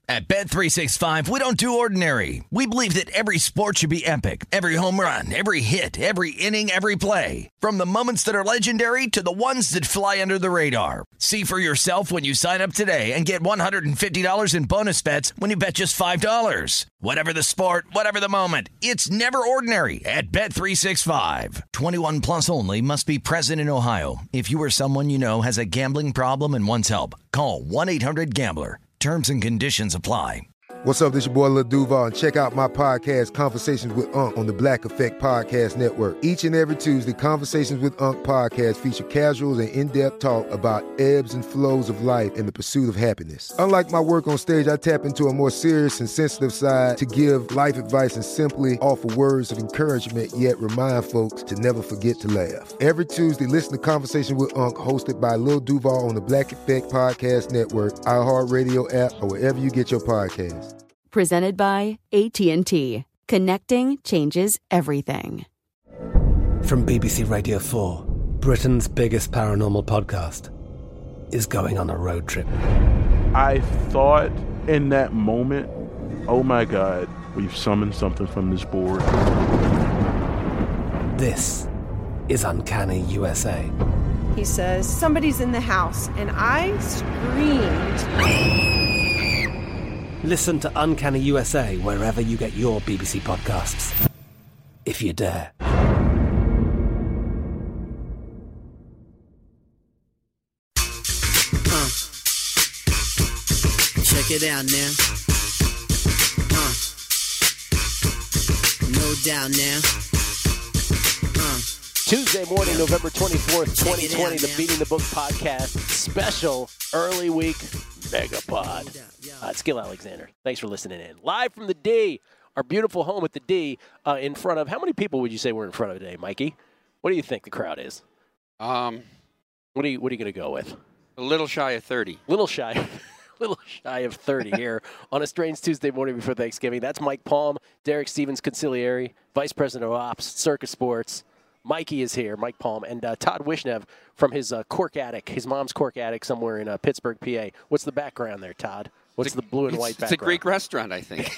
At Bet365, we don't do ordinary. We believe that every sport should be epic. Every home run, every hit, every inning, every play. From the moments that are legendary to the ones that fly under the radar. See for yourself when you sign up today and get $150 in bonus bets when you bet just $5. Whatever the sport, whatever the moment, it's never ordinary at Bet365. 21 plus only. Must be present in Ohio. If you or someone you know has a gambling problem and wants help, call 1-800-GAMBLER. Terms and conditions apply. What's up, this your boy Lil Duval, and check out my podcast, Conversations with Unc, on the Black Effect Podcast Network. Each and every Tuesday, Conversations with Unc podcast feature casual and in-depth talk about ebbs and flows of life and the pursuit of happiness. Unlike my work on stage, I tap into a more serious and sensitive side to give life advice and simply offer words of encouragement, yet remind folks to never forget to laugh. Every Tuesday, listen to Conversations with Unc, hosted by Lil Duval on the Black Effect Podcast Network, iHeartRadio app, or wherever you get your podcasts. Presented by AT&T. Connecting changes everything. From BBC Radio 4, Britain's biggest paranormal podcast is going on a road trip. I thought in that moment, oh my God, we've summoned something from this board. This is Uncanny USA. He says, somebody's in the house, and I screamed. Listen to Uncanny USA wherever you get your BBC podcasts, if you dare. Check it out now. No doubt now. Tuesday morning, November 24th, 2020, the Beating the Book podcast special early week Megapod. It's Gil Alexander. Thanks for listening in. Live from the D, our beautiful home at the D, in front of, how many people would you say we're in front of today, Mikey? What do you think the crowd is? What are you going to go with? A little shy of 30. Little shy of 30 here on a strange Tuesday morning before Thanksgiving. That's Mike Palm, Derek Stevens Conciliary, Vice President of Ops, Circus Sports. Mikey is here, Mike Palm, and Todd Wishnev from his cork attic, his mom's cork attic somewhere in Pittsburgh, PA. What's the background there, Todd? What's the blue and white background? It's a Greek restaurant, I think.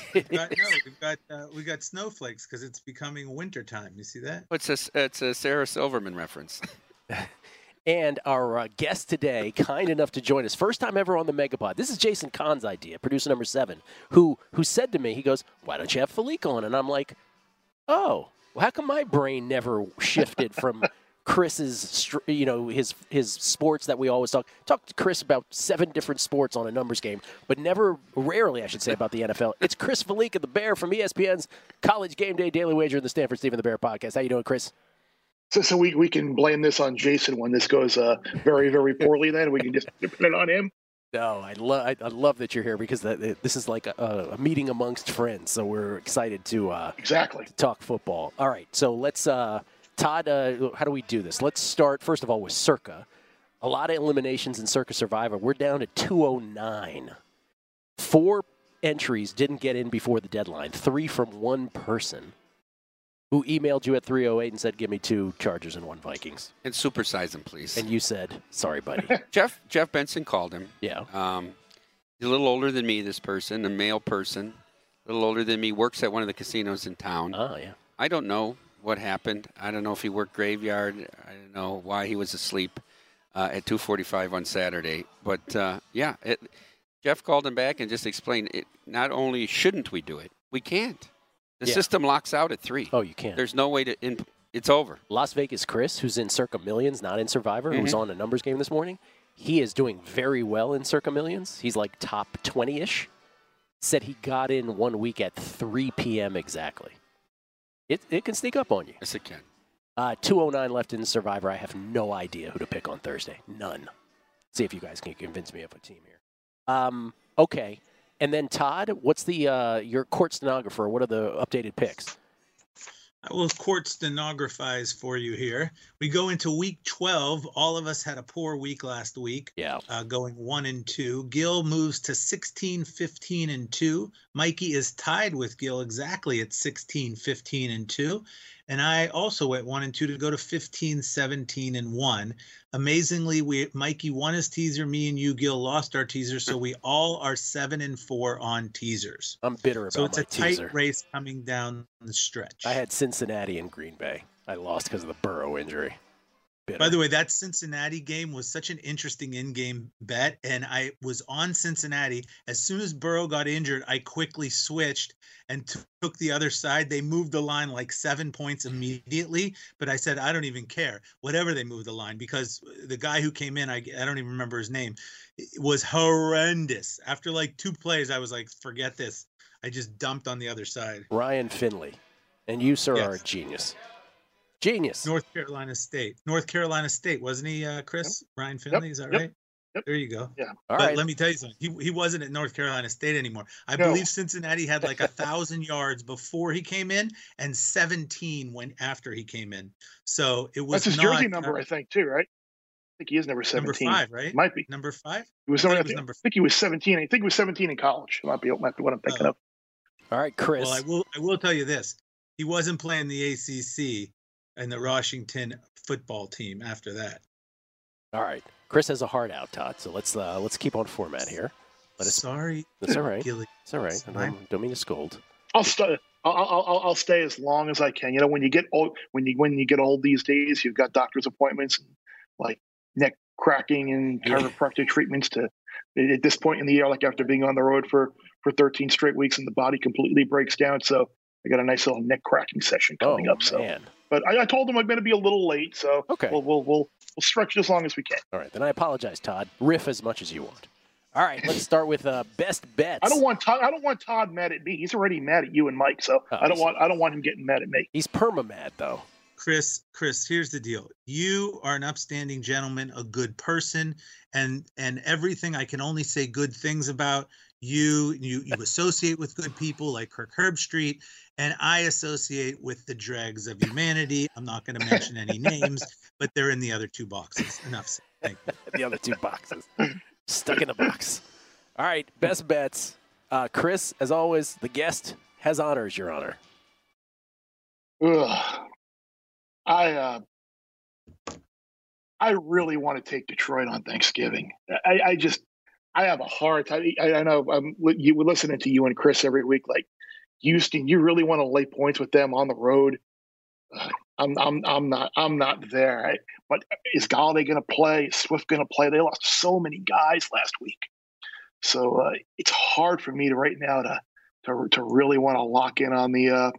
We got snowflakes because it's becoming wintertime. You see that? It's a Sarah Silverman reference. And our guest today, kind enough to join us, first time ever on the Megapod. This is Jason Kahn's idea, producer number 7, who said to me, he goes, "Why don't you have Falik on?" And I'm like, oh. Well, how come my brain never shifted from Chris's, his sports that we always talk to Chris about 7 different sports on a numbers game, but rarely, I should say, about the NFL. It's Chris Fallica, the Bear from ESPN's College Game Day Daily Wager and the Stanford Stephen the Bear podcast. How you doing, Chris? So we can blame this on Jason when this goes very, very poorly. Then we can just put it on him. No, I love that you're here because this is like a meeting amongst friends. So we're excited to exactly talk football. All right, so let's Todd. How do we do this? Let's start first of all with Circa. A lot of eliminations in Circa Survivor. We're down to 209. 4 entries didn't get in before the deadline. 3 from one person who emailed you at 3:08 and said, "Give me 2 Chargers and 1 Vikings." And supersize him, please. And you said, "Sorry, buddy." Jeff Benson called him. Yeah. He's a little older than me, this person, a male person. A little older than me, works at one of the casinos in town. Oh, yeah. I don't know what happened. I don't know if he worked graveyard. I don't know why he was asleep at 2:45 on Saturday. But, Jeff called him back and just explained it. Not only shouldn't we do it, we can't. The system locks out at 3. Oh, you can't. There's no way to it's over. Las Vegas Chris, who's in Circa Millions, not in Survivor, who was on a numbers game this morning, he is doing very well in Circa Millions. He's like top 20-ish. Said he got in 1 week at 3 p.m. exactly. It can sneak up on you. Yes, it can. 209 left in Survivor. I have no idea who to pick on Thursday. None. See if you guys can convince me of a team here. Okay. And then, Todd, what's your court stenographer? What are the updated picks? I will court stenographize for you here. We go into week 12. All of us had a poor week last week. Yeah. Going 1-2. Gil moves to 16, 15, and 2. Mikey is tied with Gil exactly at 16, 15, and 2. And I also went 1-2 to go to 15, 17, and 1. Amazingly, Mikey won his teaser. Me and you, Gil, lost our teaser. So we all are 7-4 on teasers. I'm bitter about so it's my a tight teaser. race coming down the stretch. I had Cincinnati and Green Bay. I lost because of the Burrow injury. Bitter. By the way, that Cincinnati game was such an interesting in-game bet, and I was on Cincinnati. As soon as Burrow got injured, I quickly switched and took the other side. They moved the line like 7 points immediately, but I said, I don't even care, whatever they move the line, because the guy who came in, I don't even remember his name, it was horrendous. After like 2 plays, I was like, forget this. I just dumped on the other side. Ryan Finley. And you, sir, are a genius. Genius. North Carolina State, wasn't he, Chris? Yep. Ryan Finley, is that right? Yep. There you go. Yeah. All but right. Let me tell you something. He wasn't at North Carolina State anymore. I believe Cincinnati had like 1,000 yards before he came in, and 17 went after he came in. So it was that's his jersey number, I think, too, right? I think he is number 17. Number 5, right? Might be number 5. He was number 5. I think he was 17. I think he was 17 in college. Might be what I'm thinking of. All right, Chris. Well, I will tell you this. He wasn't playing the ACC and the Washington football team after that. All right. Chris has a heart out, Todd. So let's keep on format here. Sorry. That's all right. Gilly. It's all right. I don't mean to scold. I'll stay as long as I can. You know, when you get old, when you get old these days, you've got doctor's appointments, and like neck cracking and chiropractic treatments to at this point in the year, like after being on the road for 13 straight weeks and the body completely breaks down. So I got a nice little neck cracking session coming up. So, man. But I told him I'm going to be a little late, so okay. We'll stretch it as long as we can. All right, then I apologize, Todd. Riff as much as you want. All right, let's start with best bets. I don't want Todd mad at me. He's already mad at you and Mike, so I don't want him getting mad at me. He's perma mad though. Chris, here's the deal. You are an upstanding gentleman, a good person, and everything I can only say good things about. You associate with good people like Kirk Herbstreit, and I associate with the dregs of humanity. I'm not going to mention any names, but they're in the other 2 boxes. Enough said. Thank you. The other 2 boxes. Stuck in a box. All right, best bets. Chris, as always, the guest has honors, Your Honor. I really want to take Detroit on Thanksgiving. I have a hard time. I know we're listening to you and Chris every week. Like Houston, you really want to lay points with them on the road. I'm not there. But is Galladay going to play? Is Swift going to play? They lost so many guys last week, so it's hard for me to right now to really want to lock in on the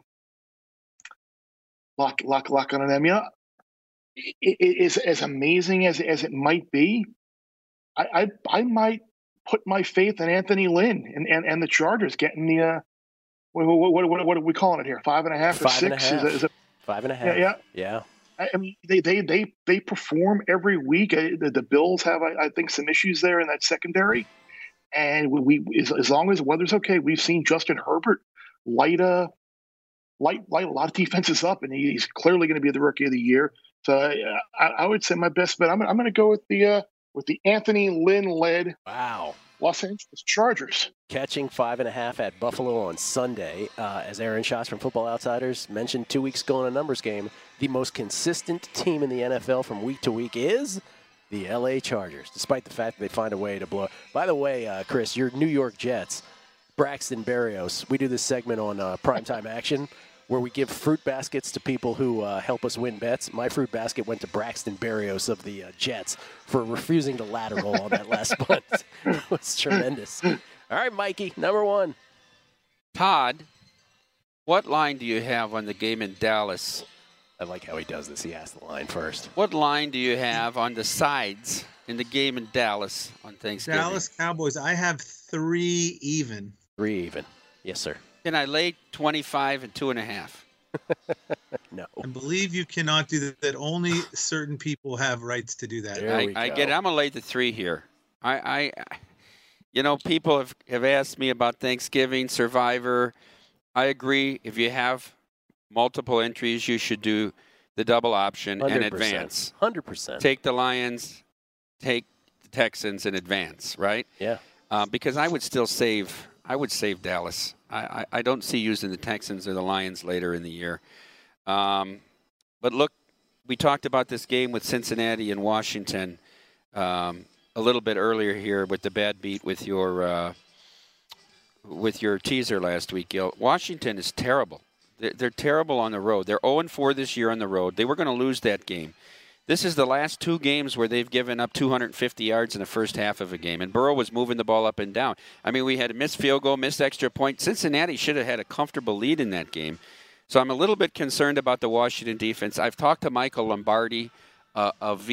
lock on them. You know, it is as amazing as it might be. I might put my faith in Anthony Lynn and the Chargers getting the what are we calling it here? 5.5 or 6? Is it 5.5? Yeah. I mean, they perform every week. The Bills have, I think, some issues there in that secondary, and we as long as the weather's okay, we've seen Justin Herbert light a lot of defenses up, and he's clearly going to be the rookie of the year. So I would say my best bet. I'm going to go with the Anthony Lynn led Los Angeles Chargers. Catching 5.5 at Buffalo on Sunday. As Aaron Schatz from Football Outsiders mentioned 2 weeks ago in a numbers game, the most consistent team in the NFL from week to week is the L.A. Chargers, despite the fact that they find a way to blow. By the way, Chris, your New York Jets, Braxton Berrios, we do this segment on Primetime Action where we give fruit baskets to people who help us win bets. My fruit basket went to Braxton Berrios of the Jets for refusing to lateral on that last punt. It was tremendous. All right, Mikey, number 1. Todd, what line do you have on the game in Dallas? I like how he does this. He asks the line first. What line do you have on the sides in the game in Dallas on Thanksgiving? Dallas Cowboys, I have 3 even. 3 even. Yes, sir. Can I lay 25 and 2.5? No. I believe you cannot do that. That only certain people have rights to do that. I get it. I'm going to lay the 3 here. People have asked me about Thanksgiving, Survivor. I agree. If you have multiple entries, you should do the double option 100%. and advance. 100%. Take the Lions, take the Texans and advance, right? Yeah. Because I would still save Dallas. I don't see using the Texans or the Lions later in the year. But look, we talked about this game with Cincinnati and Washington a little bit earlier here with the bad beat with your teaser last week, Gil. Washington is terrible. They're terrible on the road. They're 0-4 this year on the road. They were going to lose that game. This is the last 2 games where they've given up 250 yards in the first half of a game, and Burrow was moving the ball up and down. I mean, we had a missed field goal, missed extra point. Cincinnati should have had a comfortable lead in that game. So I'm a little bit concerned about the Washington defense. I've talked to Michael Lombardi of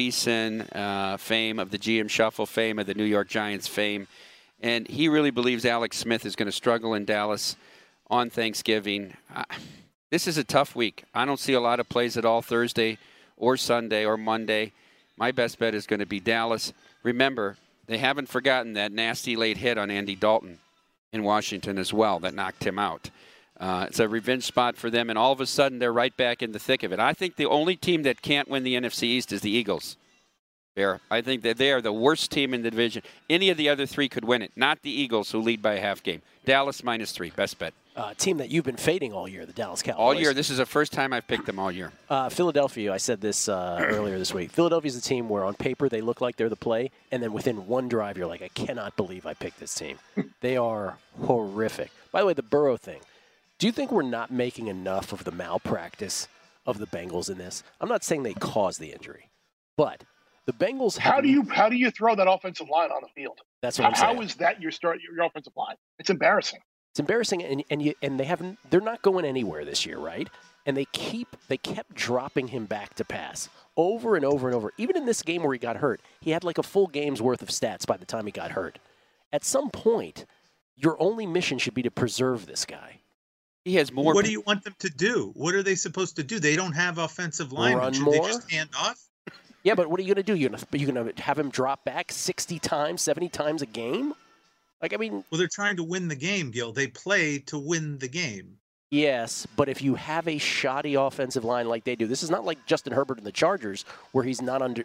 VSiN fame, of the GM Shuffle fame, of the New York Giants fame, and he really believes Alex Smith is going to struggle in Dallas on Thanksgiving. This is a tough week. I don't see a lot of plays at all Thursday or Sunday or Monday. My best bet is going to be Dallas. Remember, they haven't forgotten that nasty late hit on Andy Dalton in Washington as well that knocked him out. It's a revenge spot for them, and all of a sudden they're right back in the thick of it. I think the only team that can't win the NFC East is the Eagles. Bear. I think that they are the worst team in the division. Any of the other 3 could win it, not the Eagles, who lead by a half game. Dallas -3, best bet. Team that you've been fading all year, the Dallas Cowboys. All year. This is the first time I've picked them all year. Philadelphia, I said this earlier this week. Philadelphia's a team where on paper they look like they're the play, and then within one drive you're like, I cannot believe I picked this team. They are horrific. By the way, the Burrow thing. Do you think we're not making enough of the malpractice of the Bengals in this? I'm not saying they caused the injury, but the Bengals have... How do you throw that offensive line on the field? That's what I'm saying. How is that your offensive line? It's embarrassing. It's embarrassing, and they haven't. They're not going anywhere this year, right? And they kept dropping him back to pass over and over and over. Even in this game where he got hurt, he had like a full game's worth of stats by the time he got hurt. At some point, your only mission should be to preserve this guy. He has more. What do you want them to do? What are they supposed to do? They don't have offensive linemen. Should they just hand off? Yeah, but what are you going to do? You're going to have him drop back 60 times, 70 times a game? Like, I mean... Well, they're trying to win the game, Gil. They play to win the game. Yes, but if you have a shoddy offensive line like they do, this is not like Justin Herbert and the Chargers where he's not under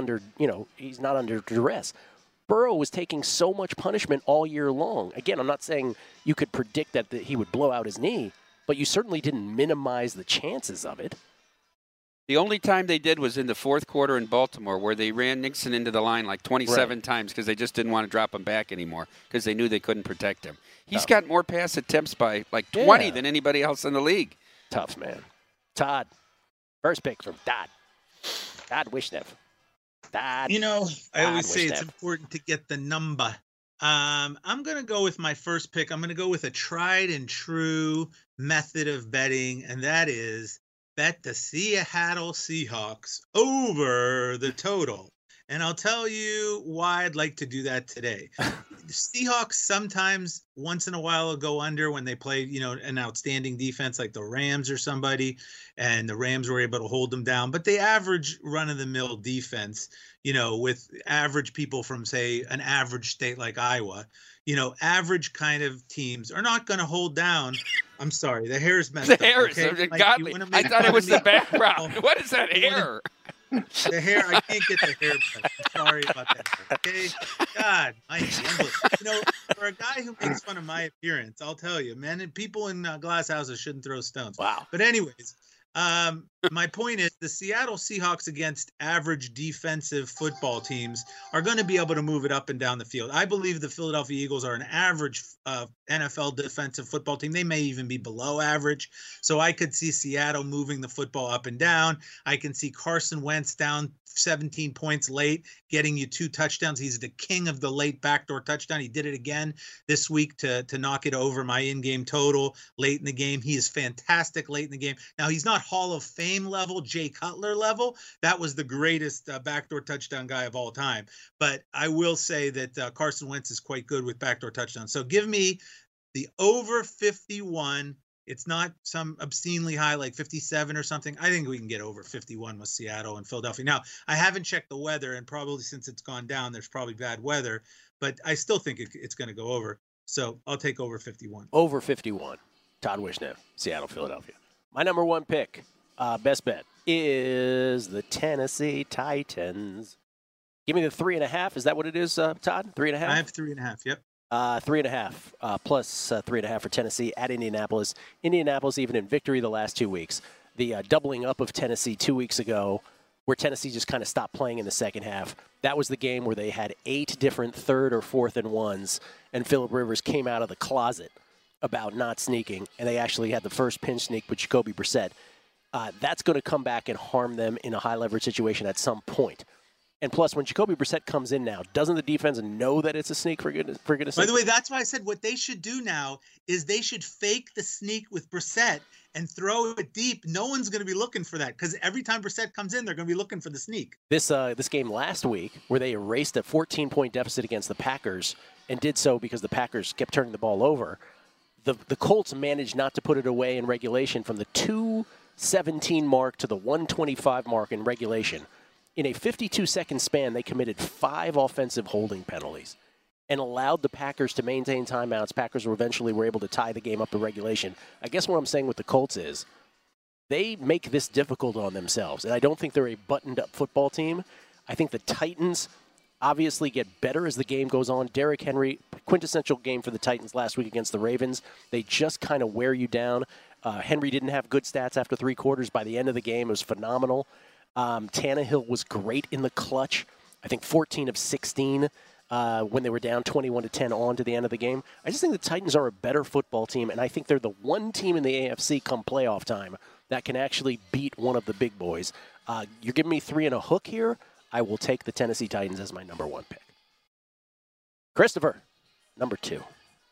duress. Burrow was taking so much punishment all year long. Again, I'm not saying you could predict that he would blow out his knee, but you certainly didn't minimize the chances of it. The only time they did was in the fourth quarter in Baltimore, where they ran Nixon into the line like 27 times because they just didn't want to drop him back anymore because they knew they couldn't protect him. He's got more pass attempts by like 20 than anybody else in the league. Tough, man. Todd. First pick from Todd. Todd Wishnev. Todd. I always say it's important to get the number. I'm going to go with my first pick. I'm going to go with a tried and true method of betting, and that is bet the Seattle Seahawks over the total. And I'll tell you why I'd like to do that today. The Seahawks sometimes, once in a while, will go under when they play, an outstanding defense like the Rams or somebody, and the Rams were able to hold them down. But the average run-of-the-mill defense, with average people from, say, an average state like Iowa, average kind of teams are not going to hold down. I'm sorry, the hair is messed up. The hair is godly. I thought it was the background. What is that hair? The hair, I can't get the hair back. I'm sorry about that. Okay? God, Mike, for a guy who makes fun of my appearance, I'll tell you, man, and people in glass houses shouldn't throw stones. Wow. But anyways, my point is the Seattle Seahawks against average defensive football teams are going to be able to move it up and down the field. I believe the Philadelphia Eagles are an average NFL defensive football team. They may even be below average. So I could see Seattle moving the football up and down. I can see Carson Wentz down 17 points late, getting you 2 touchdowns. He's the king of the late backdoor touchdown. He did it again this week to knock it over my in-game total late in the game. He is fantastic late in the game. Now, he's not Hall of Fame level, Jay Cutler level. That was the greatest backdoor touchdown guy of all time. But I will say that Carson Wentz is quite good with backdoor touchdowns. So give me the over 51. It's not some obscenely high, like 57 or something. I think we can get over 51 with Seattle and Philadelphia. Now, I haven't checked the weather, and probably since it's gone down, there's probably bad weather. But I still think it's going to go over. So I'll take over 51. Over 51. Todd Wishnev, Seattle, Philadelphia. My number one pick, best bet, is the Tennessee Titans. Give me the 3.5. Is that what it is, Todd? 3.5? I have 3.5, yep. 3.5 plus 3.5 for Tennessee at Indianapolis. Indianapolis, even in victory the last 2 weeks, the doubling up of Tennessee 2 weeks ago, where Tennessee just kind of stopped playing in the second half. That was the game where they had 8 different 3rd or 4th and 1s, and Phillip Rivers came out of the closet about not sneaking, and they actually had the first pinch sneak with Jacoby Brissett. That's going to come back and harm them in a high-leverage situation at some point. And plus, when Jacoby Brissett comes in now, doesn't the defense know that it's a sneak, for goodness sake? By the way, that's why I said what they should do now is they should fake the sneak with Brissett and throw it deep. No one's going to be looking for that because every time Brissett comes in, they're going to be looking for the sneak. This game last week, where they erased a 14-point deficit against the Packers and did so because the Packers kept turning the ball over, the Colts managed not to put it away in regulation from the 2:17 mark to the 1:25 mark in regulation. In a 52-second span, they committed 5 offensive holding penalties and allowed the Packers to maintain timeouts. Packers were able to tie the game up in regulation. I guess what I'm saying with the Colts is they make this difficult on themselves, and I don't think they're a buttoned-up football team. I think the Titans obviously get better as the game goes on. Derrick Henry, quintessential game for the Titans last week against the Ravens. They just kind of wear you down. Henry didn't have good stats after 3 quarters. By the end of the game, it was phenomenal. Tannehill was great in the clutch. I think 14 of 16 when they were down 21-10 on to the end of the game. I just think the Titans are a better football team, and I think they're the one team in the AFC come playoff time that can actually beat one of the big boys. You're giving me 3 and a hook here. I will take the Tennessee Titans as my number 1 pick. Christopher, number 2.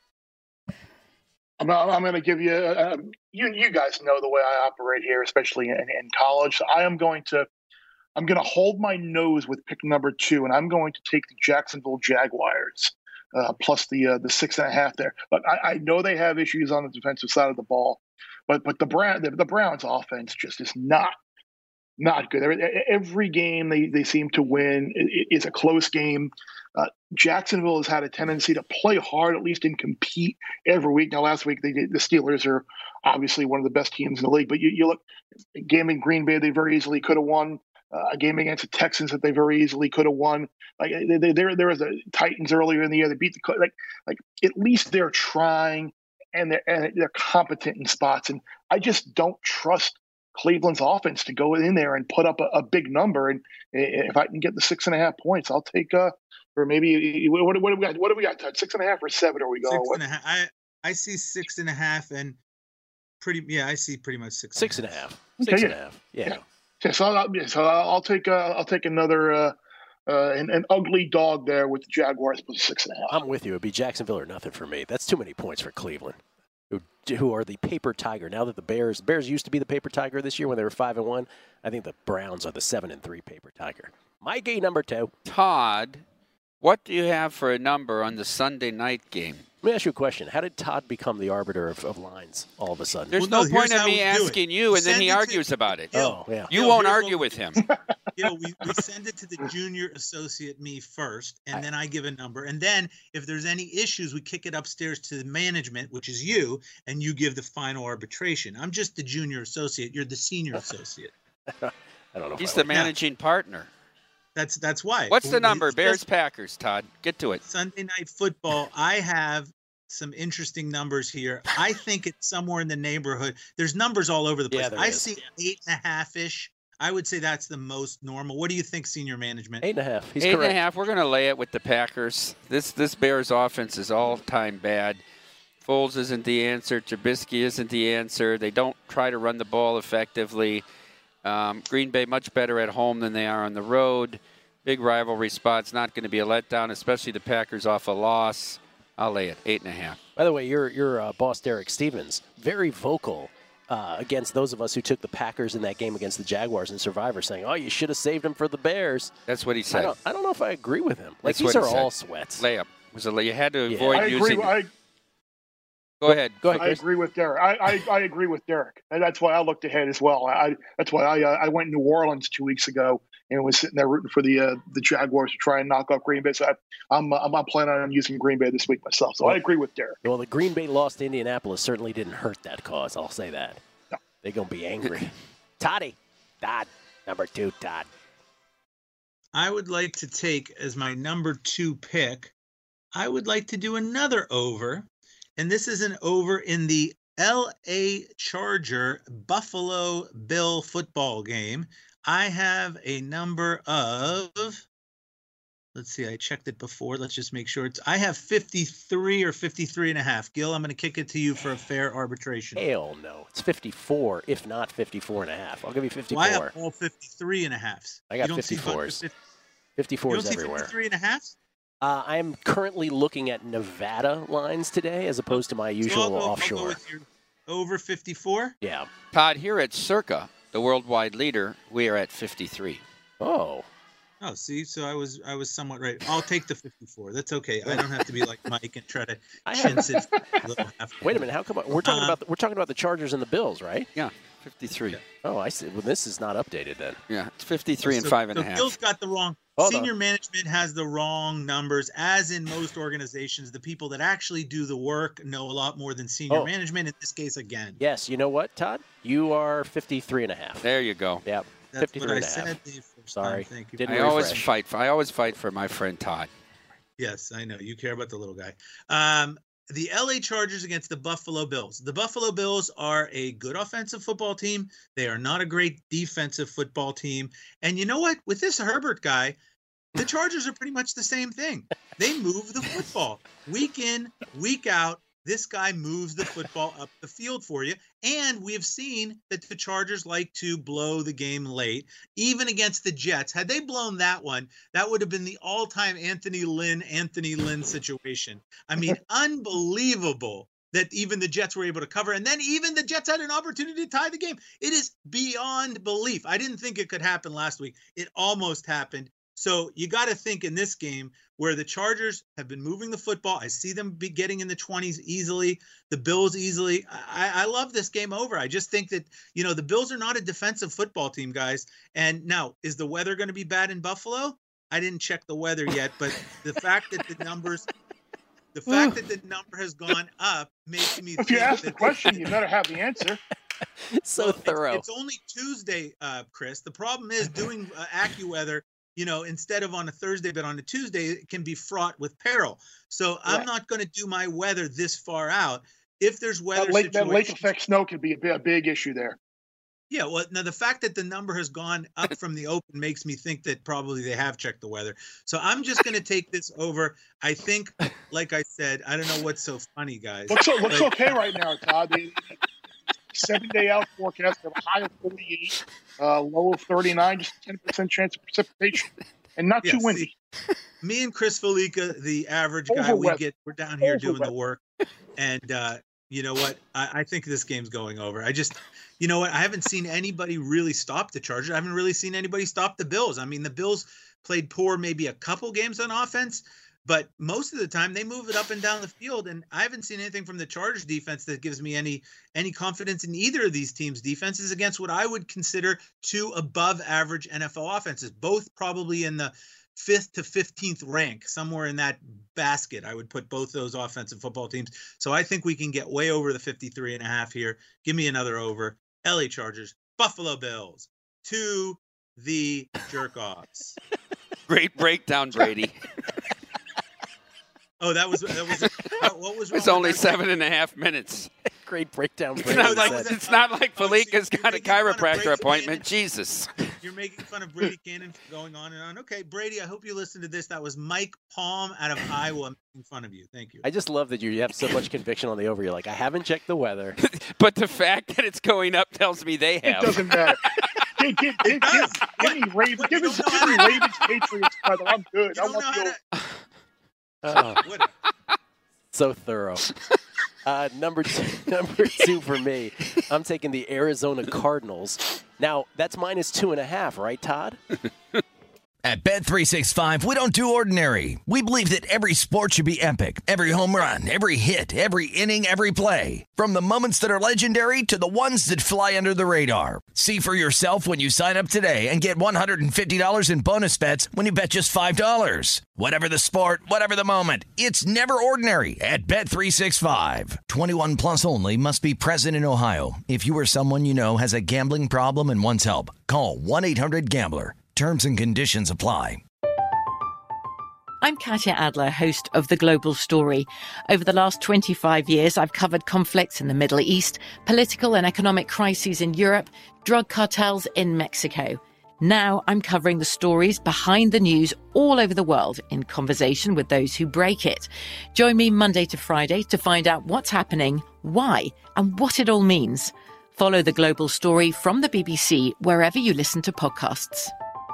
I'm going to give you, you guys know the way I operate here, especially in college. So I'm going to hold my nose with pick number 2, and I'm going to take the Jacksonville Jaguars plus the 6.5 there. But I know they have issues on the defensive side of the ball, but the Browns offense just is not good. Every game they seem to win is a close game. Jacksonville has had a tendency to play hard, at least, and compete every week. Now, last week, the Steelers are obviously one of the best teams in the league. But you look, a game in Green Bay, they very easily could have won. A game against the Texans that they very easily could have won. Like there was the Titans earlier in the year. They beat the like at least they're trying and they're competent in spots. And I just don't trust Cleveland's offense to go in there and put up a big number. And if I can get the 6.5 points, I'll take or maybe what do we got? What do we got? 6.5 or 7? Are we going? 6.5. I see 6.5 and I see pretty much 6. 6.5. Okay, 6.5. Yeah. So I'll take another an ugly dog there with the Jaguars plus 6.5. I'm with you. It'd be Jacksonville or nothing for me. That's too many points for Cleveland, who are the paper tiger. Now that the Bears used to be the paper tiger this year when they were 5-1. I think the Browns are the 7-3 paper tiger. Mikey, number 2. Todd, what do you have for a number on the Sunday night game? Let me ask you a question. How did Todd become the arbiter of lines all of a sudden? There's no point in me asking you, and then he argues about it. Oh, yeah. You won't argue with him. We send it to the junior associate, me first, and then I give a number. And then if there's any issues, we kick it upstairs to the management, which is you, and you give the final arbitration. I'm just the junior associate. You're the senior associate. I don't know. He's the managing partner. That's why. What's the number? Bears-Packers, Todd. Get to it. Sunday Night Football. I have some interesting numbers here. I think it's somewhere in the neighborhood. There's numbers all over the place. Yeah, I see 8.5-ish. I would say that's the most normal. What do you think, senior management? 8.5. He's 8.5. We're going to lay it with the Packers. This Bears offense is all-time bad. Foles isn't the answer. Trubisky isn't the answer. They don't try to run the ball effectively. Green Bay much better at home than they are on the road. Big rivalry spot's not going to be a letdown, especially the Packers off a loss. I'll lay it 8.5. By the way, your boss Derek Stevens very vocal against those of us who took the Packers in that game against the Jaguars in Survivor, saying, "Oh, you should have saved them for the Bears." That's what he said. I don't know if I agree with him. Like, That's these are all sweats. Layup. You had to avoid using. Go ahead. I agree with Derek. I agree with Derek. And that's why I looked ahead as well. That's why I went to New Orleans 2 weeks ago and was sitting there rooting for the Jaguars to try and knock off Green Bay. So I'm planning on using Green Bay this week myself. So I agree with Derek. Well, the Green Bay loss to Indianapolis certainly didn't hurt that cause. I'll say that. No. They're going to be angry. Todd, number 2, Todd. I would like to take as my number 2 pick, I would like to do another over. And this is an over in the L.A. Charger Buffalo Bill football game. I have a number of, let's see, I checked it before. Let's just make sure I have 53 or 53.5. Gil, I'm going to kick it to you for a fair arbitration. Hell no. It's 54, if not 54.5. I'll give you 54. Well, I have all 53.5s. I got 54s. 54s everywhere. 53.5s? I'm currently looking at Nevada lines today as opposed to my usual offshore. I'll go with your over 54? Yeah. Todd, here at Circa, the worldwide leader, we are at 53. Oh. Oh, see, so I was somewhat right. I'll take the 54. That's okay. I don't have to be like Mike and try to chintz it. Wait a minute. How come we're talking about the Chargers and the Bills, right? Yeah, 53. Oh, I see. Well, this is not updated then. Yeah, it's 53 and 5.5. The Bills got the wrong. Senior management has the wrong numbers, as in most organizations. The people that actually do the work know a lot more than senior management. In this case, again. Yes. You know what, Todd? You are 53.5. There you go. Yep. That's what I said. Sorry. Thank you. I always fight for my friend Todd. Yes, I know. You care about the little guy. The LA Chargers against the Buffalo Bills. The Buffalo Bills are a good offensive football team. They are not a great defensive football team. And you know what? With this Herbert guy, the Chargers are pretty much the same thing. They move the football. Week in, week out, this guy moves the football up the field for you. And we have seen that the Chargers like to blow the game late, even against the Jets. Had they blown that one, that would have been the all-time Anthony Lynn situation. I mean, unbelievable that even the Jets were able to cover. And then even the Jets had an opportunity to tie the game. It is beyond belief. I didn't think it could happen last week. It almost happened. So you got to think in this game where the Chargers have been moving the football. I see them be getting in the 20s easily, the Bills easily. I love this game over. I just think that, the Bills are not a defensive football team, guys. And now, is the weather going to be bad in Buffalo? I didn't check the weather yet, but the fact that the number has gone up makes me think if you ask the question, you better have the answer. Thorough. It's only Tuesday, Chris. The problem is doing AccuWeather, instead of on a Thursday, but on a Tuesday, it can be fraught with peril. So I'm not going to do my weather this far out. If there's weather that lake effect snow could be a big issue there. Yeah, well, now the fact that the number has gone up from the open makes me think that probably they have checked the weather. So I'm just going to take this over. I think, like I said, I don't know what's so funny, guys. Looks okay right now, Todd. The 7-day out forecast of a high of 48, low of 39, just 10% chance of precipitation, and not too windy. Me and Chris Felica, the average guy, we're down here doing the work. And you know what? I think this game's going over. You know what? I haven't seen anybody really stop the Chargers. I haven't really seen anybody stop the Bills. I mean, the Bills played poor maybe a couple games on offense, but most of the time they move it up and down the field. And I haven't seen anything from the Chargers defense that gives me any confidence in either of these teams' defenses against what I would consider two above average NFL offenses, both probably in the 5th to 15th rank, somewhere in that basket. I would put both those offensive football teams. So I think we can get way over the 53.5 here. Give me another over. LA Chargers, Buffalo Bills, to the jerk-offs. Great breakdown, Brady. Oh, what was wrong? It's only 7.5 minutes. Great breakdown. It's not like Felica's got a chiropractor appointment. Jesus. You're making fun of Brady Cannon for going on and on. Okay, Brady, I hope you listened to this. That was Mike Palm out of Iowa making fun of you. Thank you. I just love that you have so much conviction on the over. You're like, I haven't checked the weather. But the fact that it's going up tells me they have. It doesn't matter. Give me Ravens. Give me Ravens Patriots, brother. I'm good. I want to so thorough. Number two for me, I'm taking the Arizona Cardinals. Now, that's -2.5, right, Todd? At Bet365, we don't do ordinary. We believe that every sport should be epic. Every home run, every hit, every inning, every play. From the moments that are legendary to the ones that fly under the radar. See for yourself when you sign up today and get $150 in bonus bets when you bet just $5. Whatever the sport, whatever the moment, it's never ordinary at Bet365. 21 plus only. Must be present in Ohio. If you or someone you know has a gambling problem and wants help, call 1-800-GAMBLER. Terms and conditions apply. I'm Katya Adler, host of The Global Story. Over the last 25 years, I've covered conflicts in the Middle East, political and economic crises in Europe, drug cartels in Mexico. Now I'm covering the stories behind the news all over the world in conversation with those who break it. Join me Monday to Friday to find out what's happening, why, and what it all means. Follow The Global Story from the BBC wherever you listen to podcasts.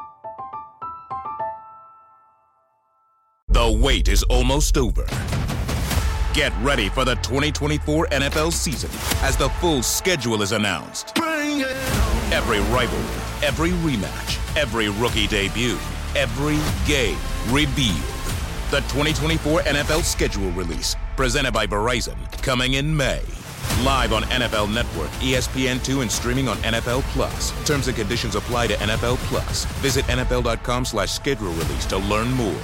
The wait is almost over. Get ready for the 2024 NFL season as the full schedule is announced. Bring it on. Every rivalry, every rematch, every rookie debut, every game revealed. The 2024 NFL schedule release, presented by Verizon, coming in May. Live on NFL Network, ESPN2, and streaming on NFL Plus. Terms and conditions apply to NFL Plus. Visit NFL.com/schedule release to learn more.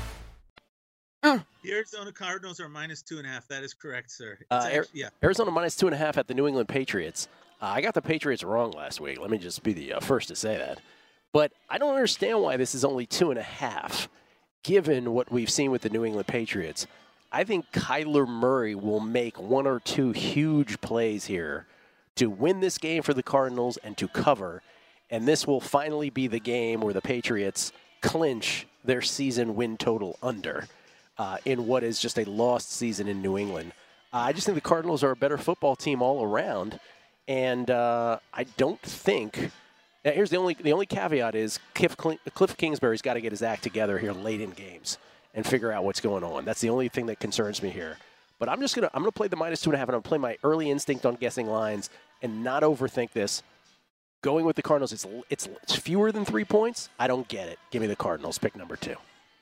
The Arizona Cardinals are -2.5. That is correct, sir. Arizona -2.5 at the New England Patriots. I got the Patriots wrong last week. Let me just be the first to say that. But I don't understand why this is only 2.5, given what we've seen with the New England Patriots. I think Kyler Murray will make one or two huge plays here to win this game for the Cardinals and to cover. And this will finally be the game where the Patriots clinch their season win total under. In what is just a lost season in New England. I just think the Cardinals are a better football team all around, and I don't think. Now here's the only caveat is Cliff Kingsbury's got to get his act together here late in games and figure out what's going on. That's the only thing that concerns me here. But I'm gonna play the -2.5, and I'm gonna play my early instinct on guessing lines and not overthink this. Going with the Cardinals, it's fewer than 3 points. I don't get it. Give me the Cardinals. Pick number 2.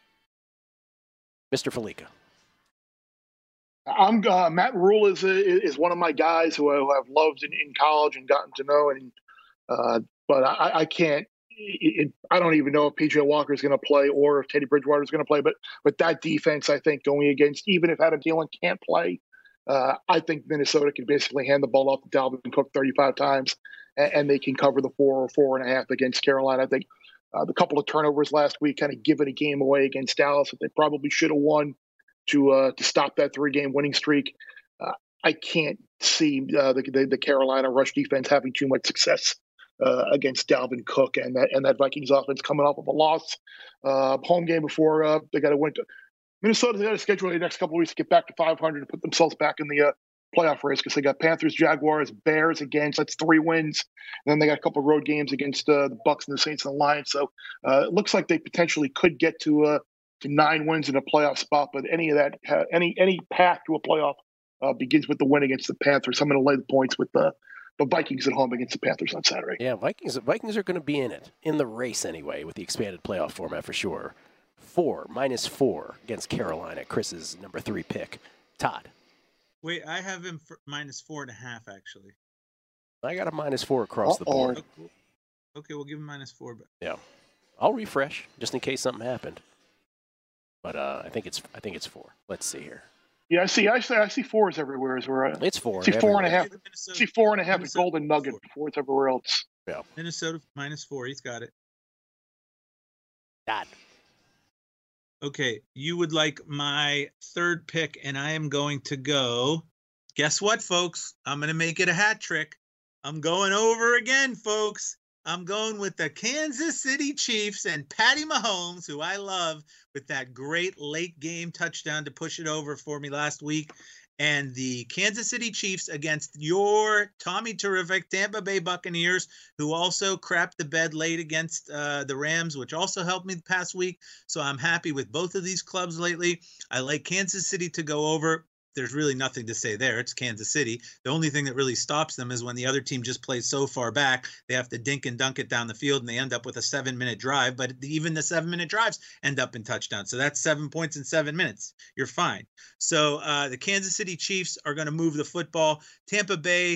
Mr. Felica. I'm Matt Rule is one of my guys who I've loved in college and gotten to know, and but I can't. I don't even know if PJ Walker is going to play or if Teddy Bridgewater is going to play. But that defense, I think, going against even if Adam Thielen can't play, I think Minnesota can basically hand the ball off to Dalvin Cook 35 times, and they can cover the 4 or 4.5 against Carolina. I think. The couple of turnovers last week kind of giving a game away against Dallas that they probably should have won to stop that 3-game winning streak. I can't see the Carolina rush defense having too much success against Dalvin Cook and that Vikings offense coming off of a loss. Home game before they got to win. Minnesota's got to schedule the next couple of weeks to get back to 500 and put themselves back in the playoff race because they got Panthers, Jaguars, Bears against. That's 3 wins. And then they got a couple of road games against the Bucs and the Saints and the Lions. So it looks like they potentially could get to 9 wins in a playoff spot. But any of that, any path to a playoff begins with the win against the Panthers. I'm going to lay the points with the Vikings at home against the Panthers on Saturday. Yeah, Vikings are going to be in the race anyway with the expanded playoff format for sure. -4 against Carolina. Chris's number 3 pick. Todd. Wait, I have him for -4.5, actually. I got a -4 across the board. Okay, we'll give him -4. But yeah, I'll refresh just in case something happened. But I think it's 4. Let's see here. Yeah, I see 4s everywhere. It's 4. I see 4.5. I see 4.5 at Golden Nugget before it's everywhere else. Yeah. Minnesota -4. He's got it. That. Okay, you would like my 3rd pick, and I am going to go. Guess what, folks? I'm going to make it a hat trick. I'm going over again, folks. I'm going with the Kansas City Chiefs and Patty Mahomes, who I love, with that great late game touchdown to push it over for me last week. And the Kansas City Chiefs against your Tommy Terrific Tampa Bay Buccaneers, who also crapped the bed late against the Rams, which also helped me the past week. So I'm happy with both of these clubs lately. I like Kansas City to go over. There's really nothing to say there. It's Kansas City. The only thing that really stops them is when the other team just plays so far back, they have to dink and dunk it down the field, and they end up with a 7-minute drive. But even the 7-minute drives end up in touchdowns. So that's 7 points in 7 minutes. You're fine. So the Kansas City Chiefs are going to move the football. Tampa Bay,